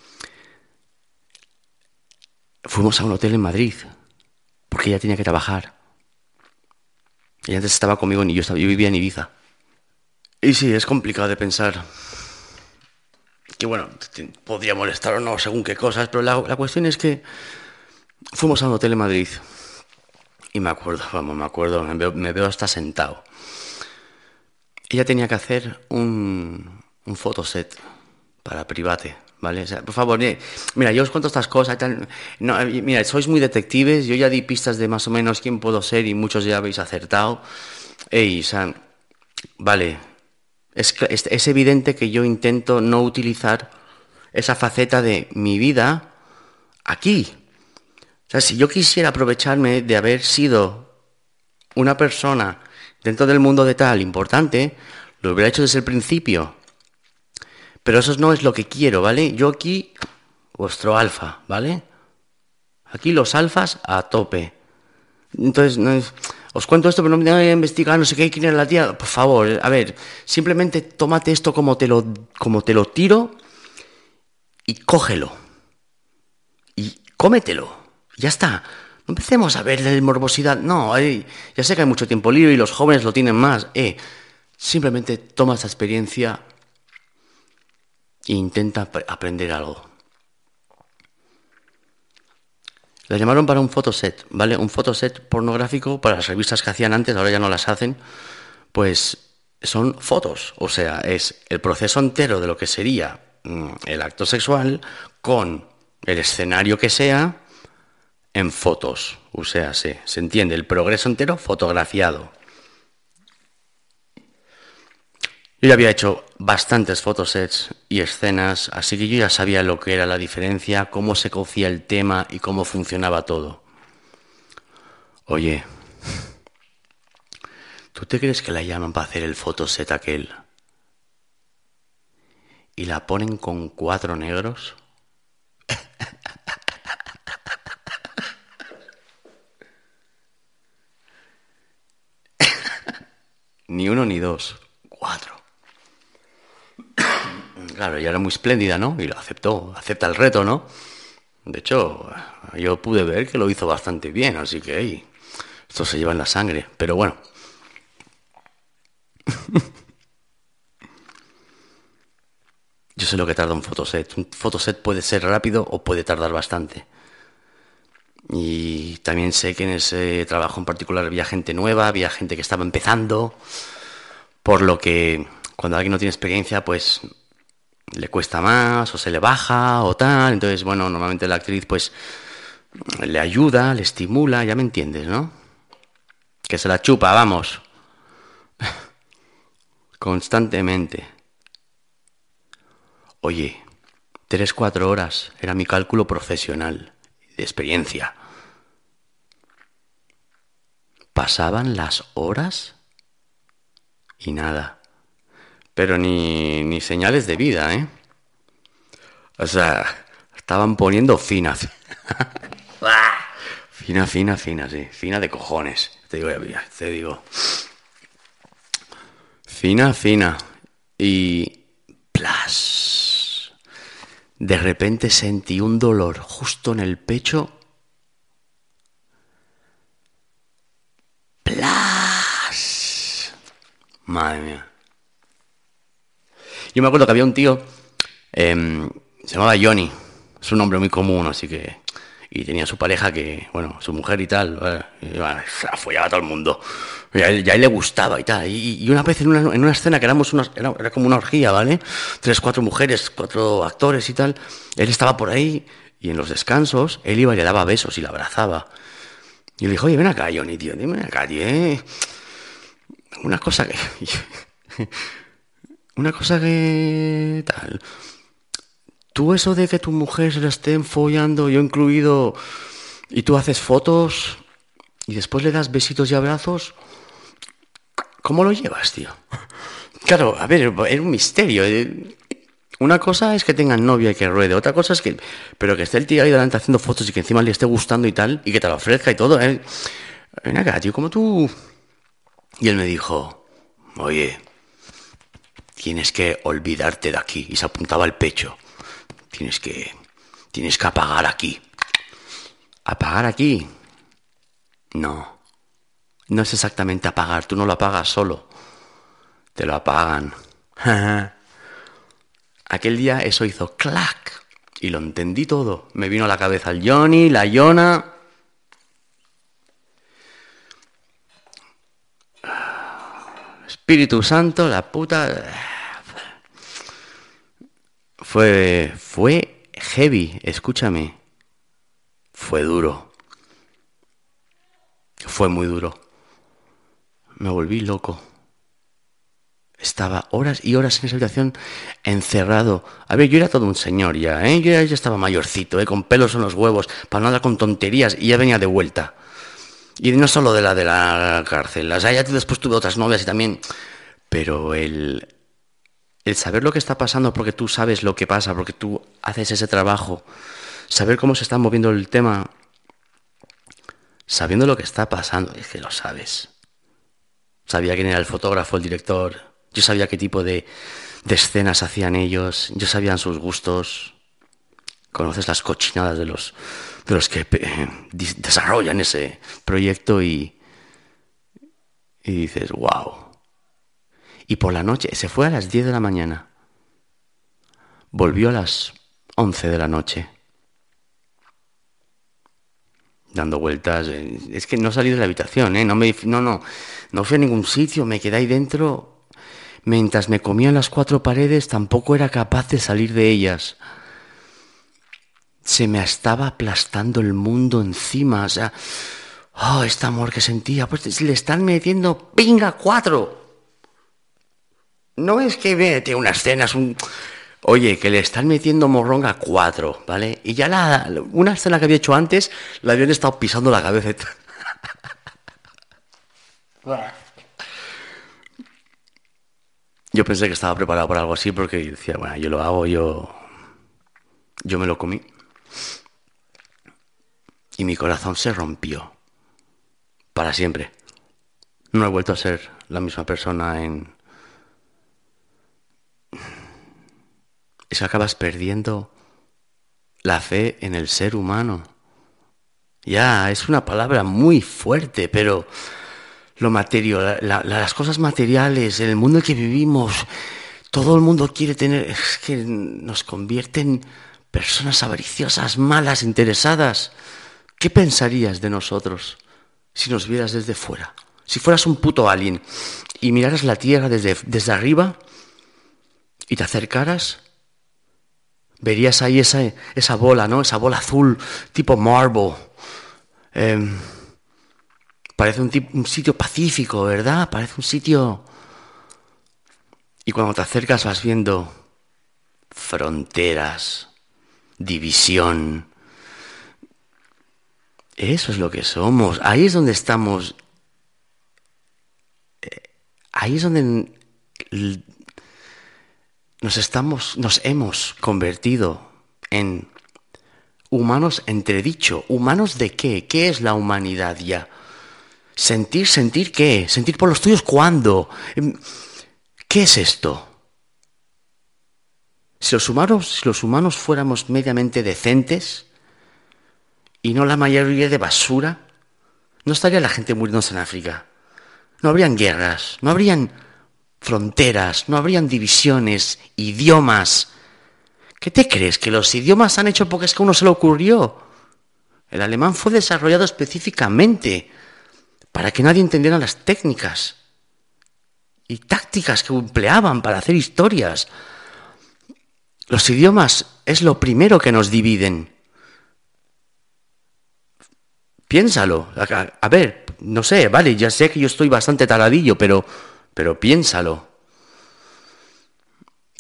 fuimos a un hotel en Madrid, porque ella tenía que trabajar. Ella antes estaba conmigo y yo vivía en Ibiza. Y sí, es complicado de pensar que, bueno, podría molestar o no según qué cosas, pero la cuestión es que fuimos a un hotel en Madrid y me acuerdo, me veo hasta sentado. Ella tenía que hacer un fotoset para Private, ¿vale? O sea, por favor, mira, yo os cuento estas cosas y tal. No, mira, sois muy detectives, yo ya di pistas de más o menos quién puedo ser y muchos ya habéis acertado. O sea, vale, es evidente que yo intento no utilizar esa faceta de mi vida aquí. O sea, si yo quisiera aprovecharme de haber sido una persona dentro del mundo de tal importante, lo hubiera hecho desde el principio. Pero eso no es lo que quiero, ¿vale? Yo aquí, vuestro alfa, ¿vale? Aquí los alfas a tope. Entonces, os cuento esto, pero no me voy a investigar, no sé qué, quién era la tía. Por favor, a ver, simplemente tómate esto como te lo tiro y cógelo. Y cómetelo. Ya está. No empecemos a ver la morbosidad. No, ya sé que hay mucho tiempo libre y los jóvenes lo tienen más. Simplemente toma esa experiencia e intenta aprender algo. La llamaron para un fotoset, ¿vale? Un fotoset pornográfico para las revistas que hacían antes, ahora ya no las hacen. Pues son fotos, o sea, es el proceso entero de lo que sería el acto sexual con el escenario que sea en fotos. O sea, se entiende, el progreso entero fotografiado. Yo ya había hecho bastantes fotosets y escenas, así que yo ya sabía lo que era la diferencia, cómo se cocía el tema y cómo funcionaba todo. Oye, ¿tú te crees que la llaman para hacer el fotoset aquel y la ponen con 4 negros? Ni 1 ni 2, 4. Claro, ella era muy espléndida, ¿no? Y lo acepta el reto, ¿no? De hecho, yo pude ver que lo hizo bastante bien, así que esto se lleva en la sangre. Pero bueno. Yo sé lo que tarda un fotoset. Un fotoset puede ser rápido o puede tardar bastante. Y también sé que en ese trabajo en particular había gente nueva, había gente que estaba empezando, por lo que cuando alguien no tiene experiencia, pues le cuesta más o se le baja o tal. Entonces, bueno, normalmente la actriz pues le ayuda, le estimula, ya me entiendes, ¿no? Que se la chupa, vamos. Constantemente. Oye, 3-4 horas era mi cálculo profesional, de experiencia. Pasaban las horas y nada. Pero ni señales de vida, ¿eh? O sea, estaban poniendo fina. Fina, sí. Fina de cojones. Te digo. Fina. Y plas. De repente sentí un dolor justo en el pecho. Plas. Madre mía. Yo me acuerdo que había un tío, se llamaba Johnny, es un nombre muy común, así que... Y tenía su pareja que, bueno, su mujer y tal, se follaba a todo el mundo. Y a él le gustaba y tal. Y una vez en una escena que era como una orgía, ¿vale? 3-4 mujeres, 4 actores y tal. Él estaba por ahí y en los descansos él iba y le daba besos y la abrazaba. Y le dijo, oye, ven acá, Johnny, tío, dime acá, tío, una cosa que... Una cosa que... tal... Tú eso de que tu mujer se la estén follando, yo incluido, y tú haces fotos y después le das besitos y abrazos, ¿cómo lo llevas, tío? Claro, a ver, era un misterio. Una cosa es que tengan novia y que ruede, otra cosa es que... Pero que esté el tío ahí delante haciendo fotos y que encima le esté gustando y tal, y que te lo ofrezca y todo, ¿eh? Ven acá, tío, como tú... Y él me dijo, oye, tienes que olvidarte de aquí. Y se apuntaba al pecho. Tienes que apagar aquí. ¿Apagar aquí? No. No es exactamente apagar. Tú no lo apagas solo. Te lo apagan. Aquel día eso hizo clac. Y lo entendí todo. Me vino a la cabeza el Johnny, la Yona. Espíritu Santo, la puta... Fue heavy, escúchame. Fue duro. Fue muy duro. Me volví loco. Estaba horas y horas en esa habitación encerrado. A ver, yo era todo un señor ya, ¿eh? Yo ya estaba mayorcito, con pelos en los huevos, para no andar con tonterías, y ya venía de vuelta. Y no solo de la cárcel. O sea, ya después tuve otras novias y también... Pero el saber lo que está pasando porque tú sabes lo que pasa, porque tú haces ese trabajo, saber cómo se está moviendo el tema, sabiendo lo que está pasando, es que lo sabes. Sabía quién era el fotógrafo, el director, yo sabía qué tipo de escenas hacían ellos, yo sabía sus gustos. Conoces las cochinadas de los que desarrollan ese proyecto y dices, wow. Y por la noche, se fue a las 10 de la mañana. Volvió a las 11 de la noche. Dando vueltas. Es que no salí de la habitación, ¿eh? No fui a ningún sitio, me quedé ahí dentro. Mientras me comían las 4 paredes, tampoco era capaz de salir de ellas. Se me estaba aplastando el mundo encima, o sea... Oh, este amor que sentía, pues le están metiendo pinga 4. No es que vete una escena, es un... Oye, que le están metiendo morronga 4, ¿vale? Y ya una escena que había hecho antes, la habían estado pisando la cabeza. Yo pensé que estaba preparado para algo así porque decía, bueno, yo lo hago, yo me lo comí. Y mi corazón se rompió. Para siempre. No he vuelto a ser la misma persona Es que acabas perdiendo la fe en el ser humano. Ya, es una palabra muy fuerte, pero lo material, las cosas materiales, en el mundo en que vivimos, todo el mundo quiere tener... Es que nos convierte en personas avariciosas, malas, interesadas. ¿Qué pensarías de nosotros si nos vieras desde fuera? Si fueras un puto alien y miraras la Tierra desde arriba y te acercaras... Verías ahí esa bola, ¿no? Esa bola azul, tipo marble. Parece un sitio pacífico, ¿verdad? Parece un sitio... Y cuando te acercas vas viendo fronteras, división. Eso es lo que somos. Ahí es donde estamos. Ahí es donde... Nos hemos convertido en humanos entredicho. ¿Humanos de qué? ¿Qué es la humanidad ya? ¿Sentir qué? ¿Sentir por los tuyos cuándo? ¿Qué es esto? Si los humanos fuéramos mediamente decentes y no la mayoría de basura, no estaría la gente muriéndose en África. No habrían guerras, no habrían... fronteras, no habrían divisiones, idiomas. ¿Qué te crees? ¿Que los idiomas se han hecho porque es que a uno se le ocurrió? El alemán fue desarrollado específicamente para que nadie entendiera las técnicas y tácticas que empleaban para hacer historias. Los idiomas es lo primero que nos dividen. Piénsalo. A ver, no sé, vale, ya sé que yo estoy bastante taradillo, pero piénsalo.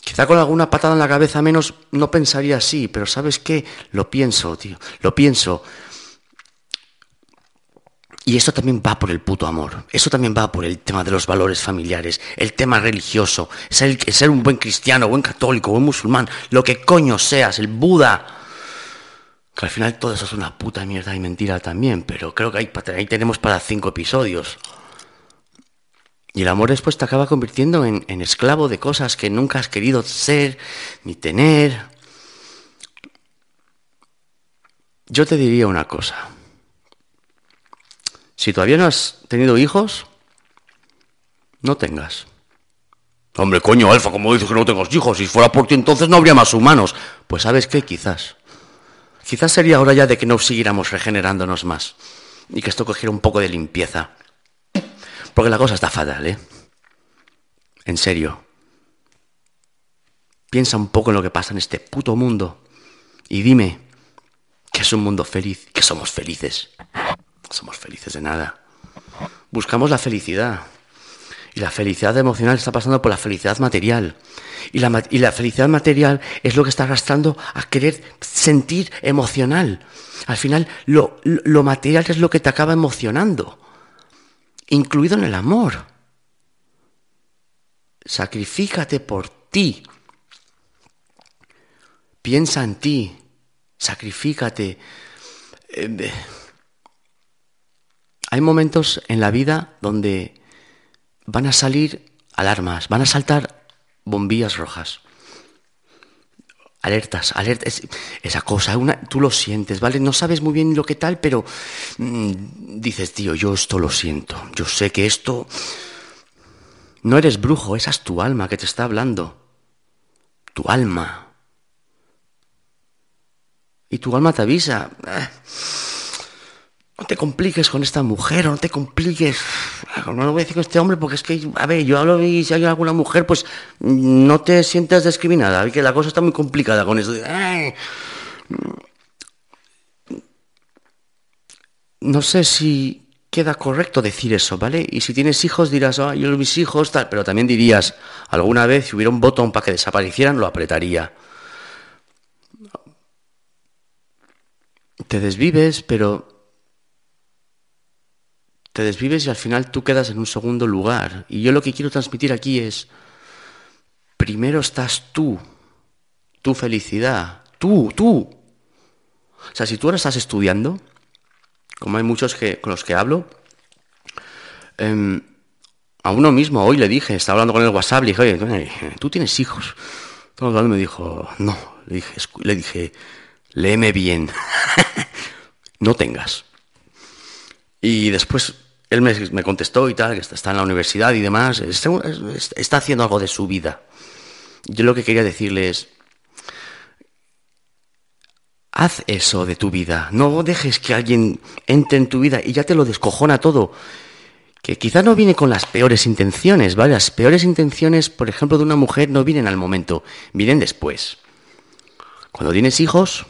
Quizá con alguna patada en la cabeza menos no pensaría así, pero ¿sabes qué? Lo pienso, tío, lo pienso. Y esto también va por el puto amor, eso también va por el tema de los valores familiares, el tema religioso, ser un buen cristiano, buen católico, buen musulmán, lo que coño seas, el Buda. Que al final todo eso es una puta mierda y mentira también, pero creo que ahí tenemos para 5 episodios. Y el amor después te acaba convirtiendo en esclavo de cosas que nunca has querido ser ni tener. Yo te diría una cosa. Si todavía no has tenido hijos, no tengas. Hombre, coño, Alfa, ¿cómo dices que no tengo hijos? Si fuera por ti entonces no habría más humanos. Pues ¿sabes qué? Quizás sería hora ya de que no siguiéramos regenerándonos más. Y que esto cogiera un poco de limpieza. Porque la cosa está fatal, ¿eh? En serio. Piensa un poco en lo que pasa en este puto mundo. Y dime que es un mundo feliz, que somos felices. No somos felices de nada. Buscamos la felicidad. Y la felicidad emocional está pasando por la felicidad material. Y la felicidad material es lo que está arrastrando a querer sentir emocional. Al final, lo material es lo que te acaba emocionando. Incluido en el amor. Sacrifícate por ti. Piensa en ti. Sacrifícate. Hay momentos en la vida donde van a salir alarmas, van a saltar bombillas rojas. Alertas, esa cosa, tú lo sientes, ¿vale? No sabes muy bien lo que tal, pero dices, tío, yo esto lo siento. Yo sé que esto... No eres brujo, esa es tu alma que te está hablando. Tu alma. Y tu alma te avisa. No te compliques con esta mujer, o no te compliques. No lo voy a decir con este hombre porque es que, a ver, yo hablo y si hay alguna mujer, pues no te sientas discriminada. Que la cosa está muy complicada con eso. No sé si queda correcto decir eso, ¿vale? Y si tienes hijos dirás, yo mis hijos, tal. Pero también dirías, alguna vez si hubiera un botón para que desaparecieran, lo apretaría. Te desvives, y al final tú quedas en un segundo lugar. Y yo lo que quiero transmitir aquí es, primero estás tú, tu felicidad, tú. O sea, si tú ahora estás estudiando, como hay muchos con los que hablo, a uno mismo, hoy le dije, estaba hablando con el WhatsApp, le dije, oye, tú tienes hijos. Todo el mundo me dijo, no, le dije, léeme bien, no tengas. Y después él me contestó y tal, que está en la universidad y demás, está haciendo algo de su vida. Yo lo que quería decirle es, haz eso de tu vida, no dejes que alguien entre en tu vida y ya te lo descojona todo. Que quizá no viene con las peores intenciones, ¿vale? Las peores intenciones, por ejemplo, de una mujer no vienen al momento, vienen después. Cuando tienes hijos,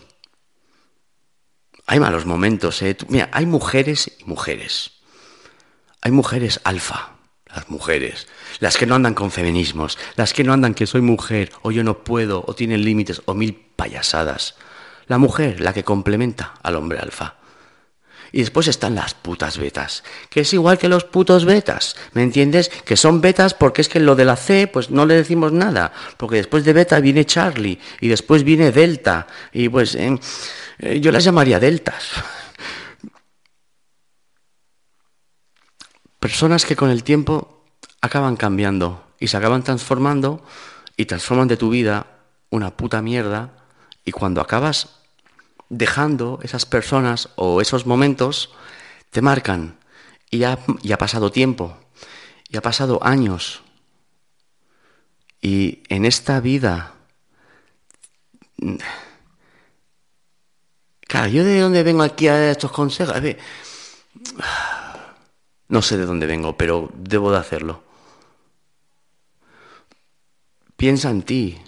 hay malos momentos, ¿eh? Mira, hay mujeres y mujeres. Hay mujeres alfa, las mujeres, las que no andan con feminismos, las que no andan que soy mujer, o yo no puedo, o tienen límites, o mil payasadas. La mujer, la que complementa al hombre alfa. Y después están las putas betas, que es igual que los putos betas, ¿me entiendes? Que son betas porque es que lo de la C, pues no le decimos nada, porque después de beta viene Charlie, y después viene Delta, y pues yo las llamaría deltas. Personas que con el tiempo acaban cambiando, y se acaban transformando, y transforman de tu vida una puta mierda, y cuando acabas dejando esas personas o esos momentos, te marcan. Y ha pasado tiempo, y ha pasado años. Y en esta vida... Claro, yo de dónde vengo aquí a estos consejos. A ver, no sé de dónde vengo, pero debo de hacerlo. Piensa en ti.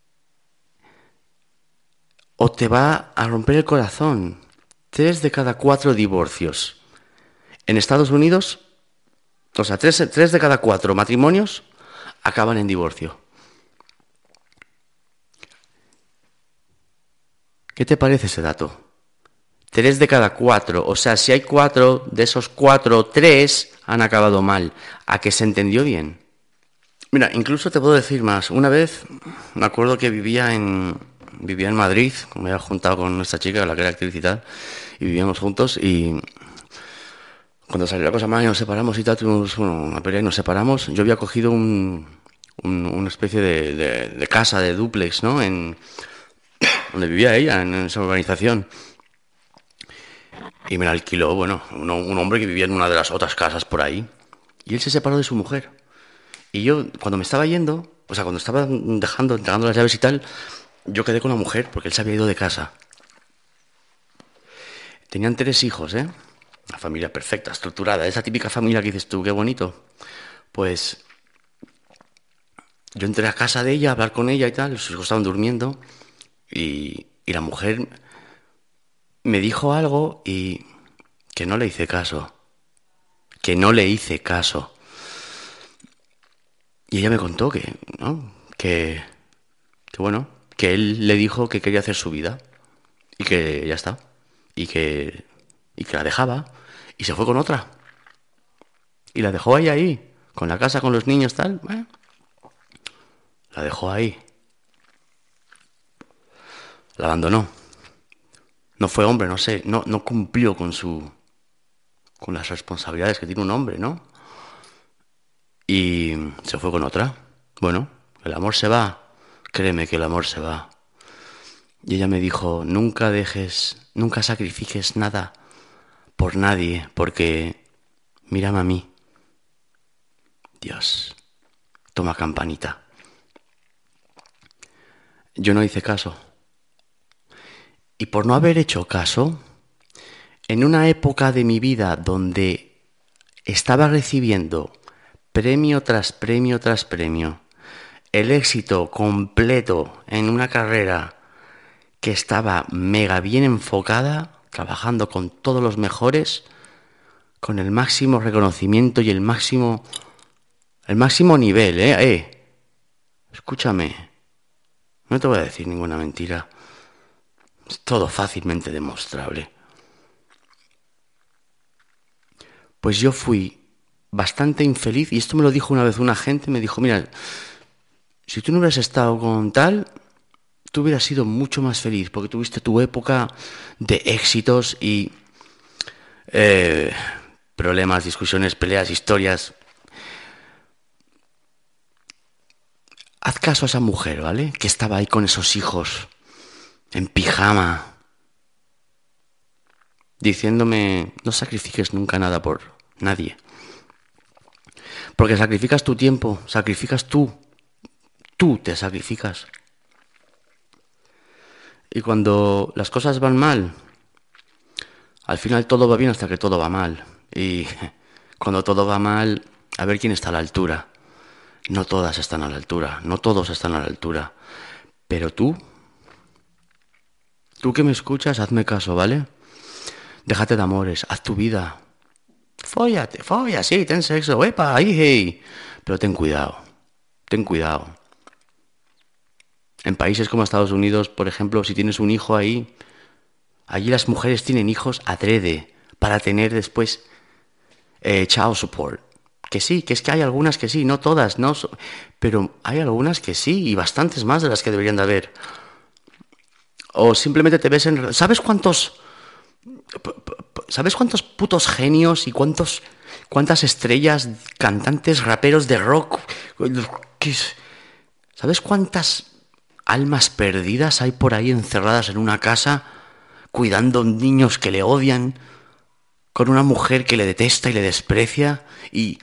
O te va a romper el corazón. 3 de cada 4 divorcios. En Estados Unidos, o sea, 3 de cada 4 matrimonios acaban en divorcio. ¿Qué te parece ese dato? 3 de cada 4, o sea, si hay 4, de esos 4, 3 han acabado mal. ¿A que se entendió bien? Mira, incluso te puedo decir más. Una vez, me acuerdo que vivía en Madrid, me había juntado con esta chica, la que era actriz y tal, y vivíamos juntos, y cuando salió la cosa mal y nos separamos y tal, tuvimos una pelea y nos separamos. Yo había cogido una especie de casa, de dúplex, ¿no? Donde vivía ella, en esa urbanización. Y me la alquiló, bueno, un hombre que vivía en una de las otras casas por ahí. Y él se separó de su mujer. Y yo, cuando me estaba yendo, o sea, cuando estaba entregando las llaves y tal, yo quedé con la mujer porque él se había ido de casa. Tenían 3 hijos, ¿eh? Una familia perfecta, estructurada. Esa típica familia que dices tú, qué bonito. Pues yo entré a casa de ella, a hablar con ella y tal, sus hijos estaban durmiendo, y la mujer me dijo algo y que no le hice caso. Que no le hice caso. Y ella me contó que, ¿no? Que bueno, que él le dijo que quería hacer su vida y que ya está. Y que la dejaba y se fue con otra. Y la dejó ahí, con la casa, con los niños, tal. La dejó ahí. La abandonó. No fue hombre, no sé, no cumplió con las responsabilidades que tiene un hombre, ¿no? Y se fue con otra. Bueno, el amor se va. Créeme que el amor se va. Y ella me dijo, nunca sacrifiques nada por nadie, porque mírame a mí. Dios, toma campanita. Yo no hice caso. Y por no haber hecho caso, en una época de mi vida donde estaba recibiendo premio tras premio tras premio, el éxito completo en una carrera que estaba mega bien enfocada, trabajando con todos los mejores, con el máximo reconocimiento y el máximo nivel, Escúchame, no te voy a decir ninguna mentira. Es todo fácilmente demostrable. Pues yo fui bastante infeliz, y esto me lo dijo una vez un agente, me dijo, mira, si tú no hubieras estado con tal, tú hubieras sido mucho más feliz, porque tuviste tu época de éxitos y problemas, discusiones, peleas, historias. Haz caso a esa mujer, ¿vale? Que estaba ahí con esos hijos, en pijama, diciéndome, no sacrifiques nunca nada por nadie. Porque sacrificas tu tiempo, sacrificas tú te sacrificas. Y cuando las cosas van mal, al final todo va bien hasta que todo va mal. Y cuando todo va mal, a ver quién está a la altura. No todas están a la altura, no todos están a la altura. Pero tú que me escuchas, hazme caso, ¿vale? Déjate de amores, haz tu vida. Fóllate, sí, ten sexo, epa, ahí, hey. Pero ten cuidado. En países como Estados Unidos, por ejemplo, si tienes un hijo ahí, allí las mujeres tienen hijos adrede para tener después child support. Que sí, que es que hay algunas que sí, no todas, no, pero hay algunas que sí, y bastantes más de las que deberían de haber. O simplemente te ves en... ¿Sabes cuántos putos genios y cuántas estrellas, cantantes, raperos de rock? ¿Sabes cuántas almas perdidas hay por ahí encerradas en una casa, cuidando niños que le odian, con una mujer que le detesta y le desprecia y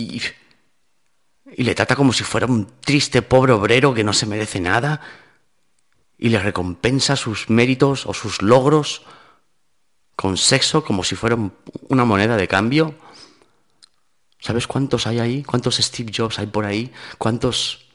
le trata como si fuera un triste pobre obrero que no se merece nada, y le recompensa sus méritos o sus logros con sexo como si fuera una moneda de cambio? ¿Sabes cuántos hay ahí? ¿Cuántos Steve Jobs hay por ahí? ¿Cuántos?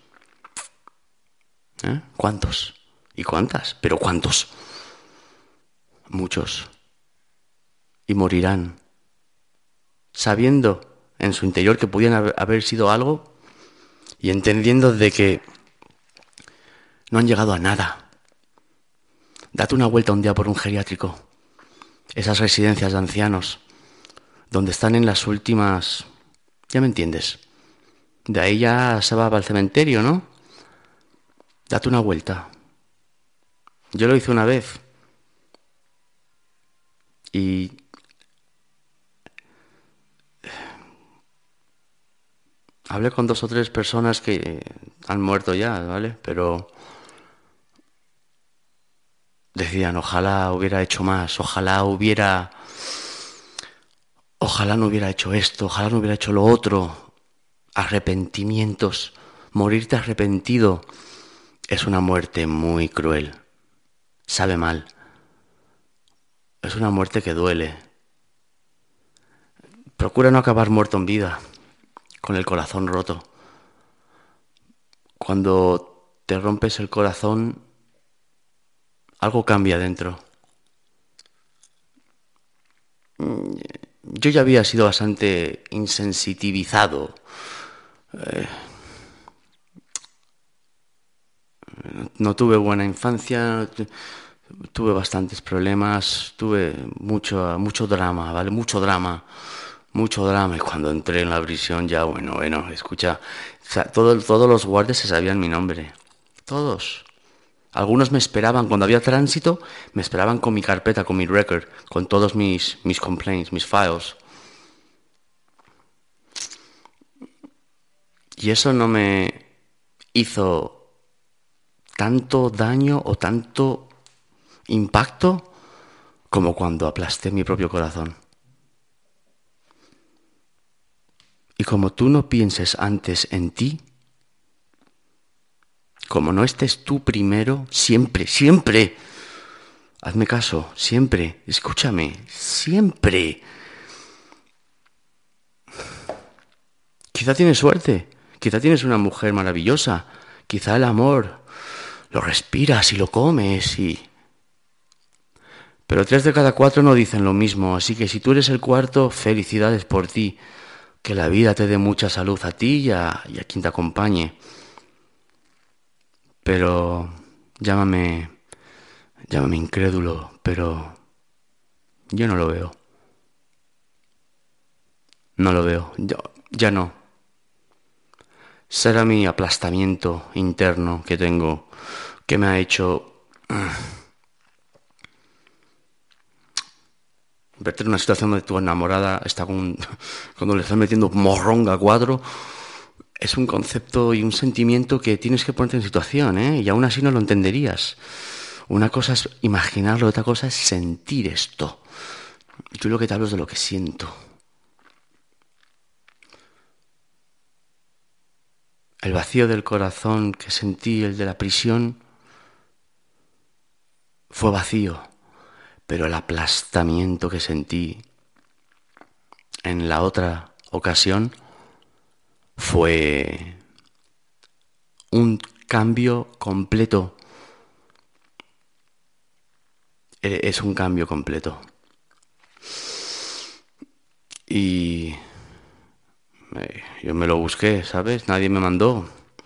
¿Cuántos? ¿Y cuántas? ¿Pero cuántos? Muchos. Y morirán, sabiendo en su interior que podían haber sido algo y entendiendo de que no han llegado a nada, Date una vuelta un día por un geriátrico. Esas residencias de ancianos, donde están en las últimas... Ya me entiendes. De ahí ya se va para el cementerio, ¿no? Date una vuelta. Yo lo hice una vez. Y... hablé con 2 o 3 personas que han muerto ya, ¿vale? Pero... decían, ojalá hubiera hecho más, ojalá no hubiera hecho esto, ojalá no hubiera hecho lo otro. Arrepentimientos. Morirte arrepentido es una muerte muy cruel. Sabe mal. Es una muerte que duele. Procura no acabar muerto en vida, con el corazón roto. Cuando te rompes el corazón, algo cambia dentro. Yo ya había sido bastante insensitivizado. No tuve buena infancia, tuve bastantes problemas, tuve mucho drama, ¿vale? Mucho drama. Y cuando entré en la prisión ya, bueno, escucha, o sea, todos los guardias se sabían mi nombre. Todos. Algunos me esperaban, cuando había tránsito, me esperaban con mi carpeta, con mi record, con todos mis complaints, mis files. Y eso no me hizo tanto daño o tanto impacto como cuando aplasté mi propio corazón. Y como tú no pienses antes en ti, como no estés tú primero, siempre, hazme caso, siempre, escúchame, siempre. Quizá tienes suerte, quizá tienes una mujer maravillosa, quizá el amor lo respiras y lo comes Pero 3 de cada 4 no dicen lo mismo, así que si tú eres el cuarto, felicidades por ti. Que la vida te dé mucha salud a ti y a quien te acompañe. Pero llámame incrédulo, pero yo no lo veo. No lo veo, ya no. Será mi aplastamiento interno que tengo, que me ha hecho verte en una situación donde tu enamorada está cuando le estás metiendo morronga a 4. Es un concepto y un sentimiento que tienes que ponerte en situación, y aún así no lo entenderías. Una cosa es imaginarlo, otra cosa es sentir esto. Yo lo que te hablo es de lo que siento. El vacío del corazón que sentí, el de la prisión, fue vacío, pero el aplastamiento que sentí en la otra ocasión fue un cambio completo. Es un cambio completo. Y yo me lo busqué, ¿sabes? Nadie me mandó.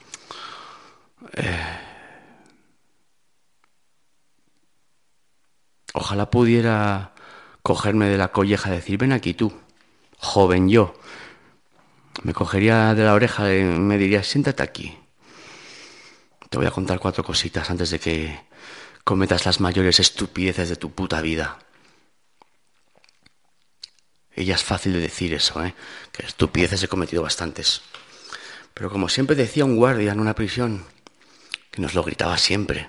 Ojalá pudiera cogerme de la colleja y decir, ven aquí tú, joven yo. Me cogería de la oreja y me diría, siéntate aquí. Te voy a contar 4 cositas antes de que cometas las mayores estupideces de tu puta vida. Y ya es fácil de decir eso, que estupideces he cometido bastantes. Pero como siempre decía un guardia en una prisión, que nos lo gritaba siempre.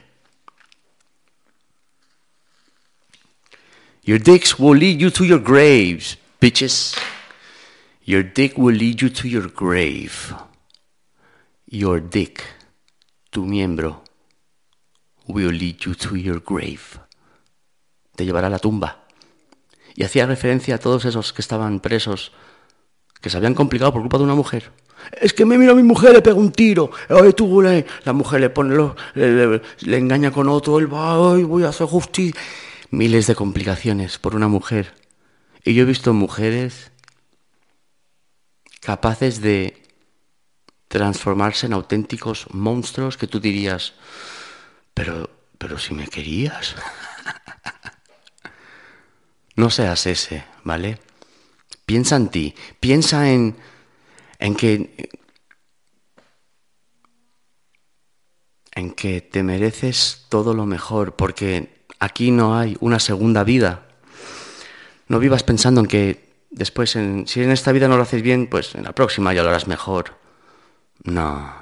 Your dicks will lead you to your graves, bitches. Your dick will lead you to your grave. Your dick, tu miembro, will lead you to your grave. Te llevará a la tumba. Y hacía referencia a todos esos que estaban presos, que se habían complicado por culpa de una mujer. Es que me mira a mi mujer, le pega un tiro. La mujer le pone le engaña con otro. Él va, ay, voy a hacer justicia. Miles de complicaciones por una mujer. Y yo he visto mujeres capaces de transformarse en auténticos monstruos que tú dirías, pero pero si me querías. No seas ese, ¿vale? Piensa en ti, piensa en que te mereces todo lo mejor, porque aquí no hay una segunda vida. No vivas pensando en que después, si en esta vida no lo haces bien, pues en la próxima ya lo harás mejor. No.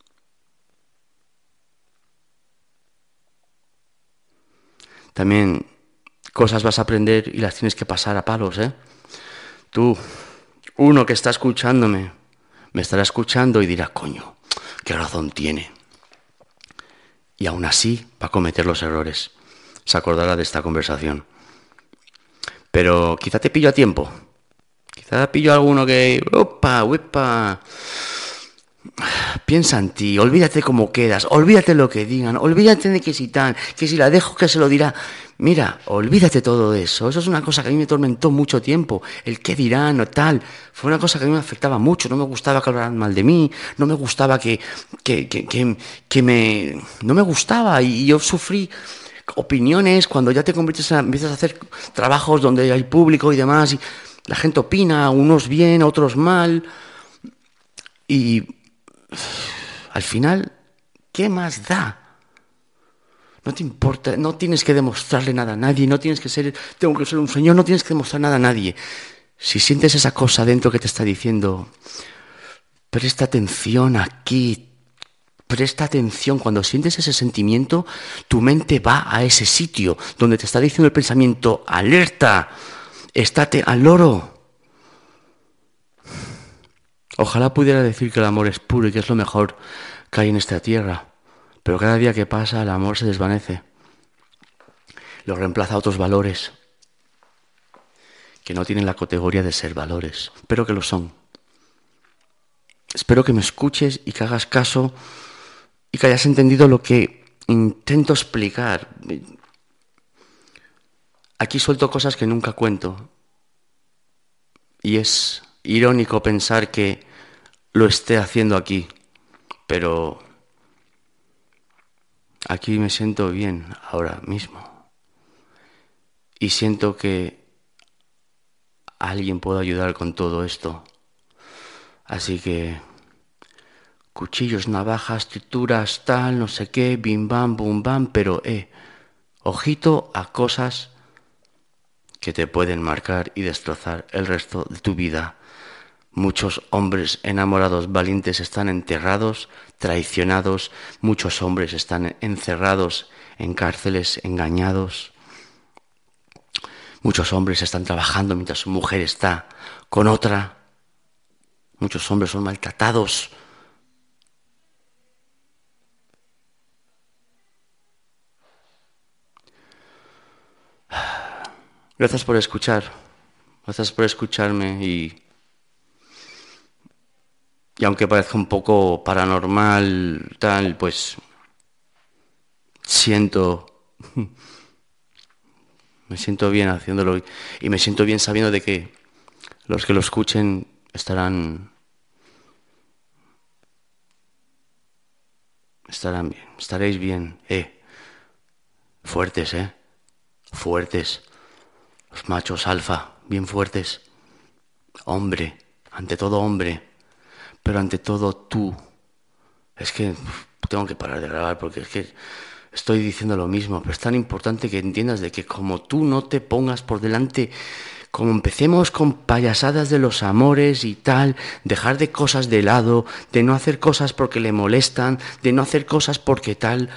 También cosas vas a aprender y las tienes que pasar a palos, ¿eh? Tú, uno que está escuchándome, me estará escuchando y dirá, coño, qué razón tiene. Y aún así va a cometer los errores. Se acordará de esta conversación. Pero quizá te pillo a tiempo. Quizá pillo a alguno que... ¡Uepa! Piensa en ti, olvídate cómo quedas, olvídate lo que digan, olvídate de que si tal, que si la dejo que se lo dirá. Mira, olvídate todo de eso. Eso es una cosa que a mí me tormentó mucho tiempo. El qué dirán o tal. Fue una cosa que a mí me afectaba mucho. No me gustaba que hablaran mal de mí. No me gustaba no me gustaba. Y yo sufrí opiniones cuando ya te empiezas a hacer trabajos donde hay público y demás. Y la gente opina, unos bien, otros mal. Y al final, ¿qué más da? No te importa, no tienes que demostrarle nada a nadie, tengo que ser un señor, no tienes que demostrar nada a nadie. Si sientes esa cosa dentro que te está diciendo, presta atención aquí, presta atención. Cuando sientes ese sentimiento, tu mente va a ese sitio donde te está diciendo el pensamiento, alerta, estate al loro. Ojalá pudiera decir que el amor es puro y que es lo mejor que hay en esta tierra. Pero cada día que pasa el amor se desvanece. Lo reemplaza a otros valores que no tienen la categoría de ser valores, pero que lo son. Espero que me escuches y que hagas caso y que hayas entendido lo que intento explicar. Aquí suelto cosas que nunca cuento. Y es irónico pensar que lo esté haciendo aquí, pero aquí me siento bien ahora mismo y siento que alguien puede ayudar con todo esto. Así que cuchillos, navajas, trituras, tal, no sé qué, bim bam, bum bam, pero ojito a cosas que te pueden marcar y destrozar el resto de tu vida. Muchos hombres enamorados valientes están enterrados, traicionados. Muchos hombres están encerrados en cárceles, engañados. Muchos hombres están trabajando mientras su mujer está con otra. Muchos hombres son maltratados. Gracias por escuchar. Gracias por escucharme y aunque parezca un poco paranormal, tal, pues me siento bien haciéndolo y me siento bien sabiendo de que los que lo escuchen estarán bien, estaréis bien, fuertes, fuertes, los machos alfa, bien fuertes, hombre, ante todo hombre. Pero ante todo tú. Es que tengo que parar de grabar porque es que estoy diciendo lo mismo. Pero es tan importante que entiendas de que como tú no te pongas por delante, como empecemos con payasadas de los amores y tal, dejar de cosas de lado, de no hacer cosas porque le molestan, de no hacer cosas porque tal,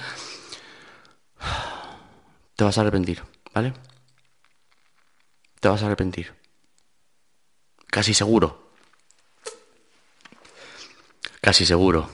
te vas a arrepentir, ¿vale? Te vas a arrepentir. Casi seguro. Casi seguro.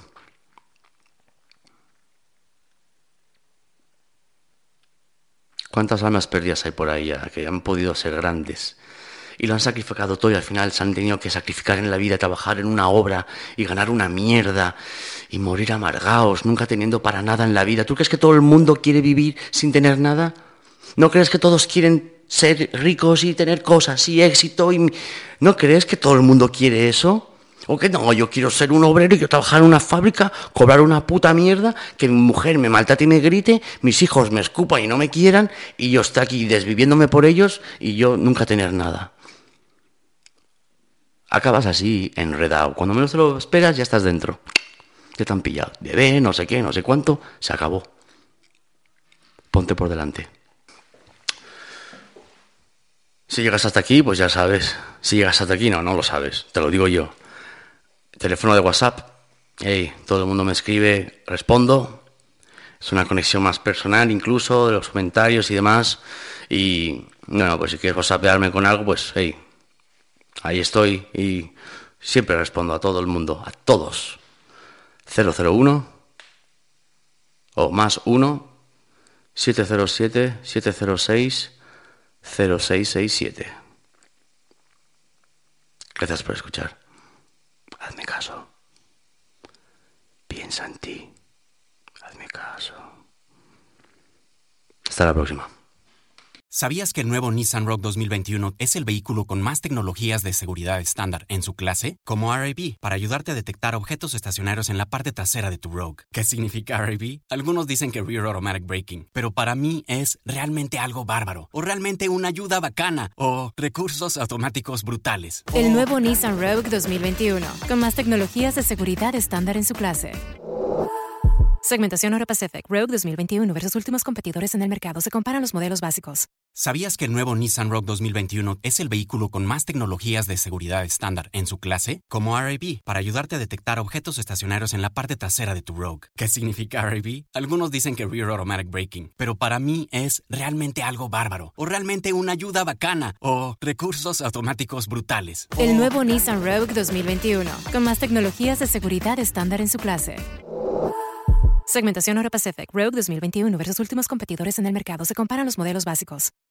¿Cuántas almas perdidas hay por ahí ya que han podido ser grandes y lo han sacrificado todo y al final se han tenido que sacrificar en la vida, trabajar en una obra y ganar una mierda y morir amargados, nunca teniendo para nada en la vida? ¿Tú crees que todo el mundo quiere vivir sin tener nada? ¿No crees que todos quieren ser ricos y tener cosas y éxito? ¿No crees que todo el mundo quiere eso? O que no, yo quiero ser un obrero y yo trabajar en una fábrica, cobrar una puta mierda, que mi mujer me maltrate y me grite, mis hijos me escupan y no me quieran, y yo esté aquí desviviéndome por ellos y yo nunca tener nada. Acabas así, enredado. Cuando menos te lo esperas, ya estás dentro. Ya te han pillado. Bebé, no sé qué, no sé cuánto, se acabó. Ponte por delante. Si llegas hasta aquí, pues ya sabes. Si llegas hasta aquí, no lo sabes. Te lo digo yo. Teléfono de WhatsApp. Hey, todo el mundo me escribe, respondo. Es una conexión más personal, incluso de los comentarios y demás. Y bueno, pues si quieres WhatsAppearme con algo, pues hey, ahí estoy y siempre respondo a todo el mundo, a todos. 001 o más 1 707 706 0667. Gracias por escuchar. Hazme caso. Piensa en ti. Hazme caso. Hasta la próxima. ¿Sabías que el nuevo Nissan Rogue 2021 es el vehículo con más tecnologías de seguridad estándar en su clase? Como RAB, para ayudarte a detectar objetos estacionarios en la parte trasera de tu Rogue. ¿Qué significa RAB? Algunos dicen que Rear Automatic Braking, pero para mí es realmente algo bárbaro, o realmente una ayuda bacana, o recursos automáticos brutales. El nuevo Nissan Rogue 2021, con más tecnologías de seguridad estándar en su clase. Segmentación Euro Pacific Rogue 2021 versus últimos competidores en el mercado. Se comparan los modelos básicos. ¿Sabías que el nuevo Nissan Rogue 2021 es el vehículo con más tecnologías de seguridad estándar en su clase? Como RAB, para ayudarte a detectar objetos estacionarios en la parte trasera de tu Rogue. ¿Qué significa RAB? Algunos dicen que Rear Automatic Braking, pero para mí es realmente algo bárbaro, o realmente una ayuda bacana, o recursos automáticos brutales. El nuevo Nissan Rogue 2021, con más tecnologías de seguridad estándar en su clase. Segmentación Euro Pacific Rogue 2021 versus últimos competidores en el mercado. Se comparan los modelos básicos.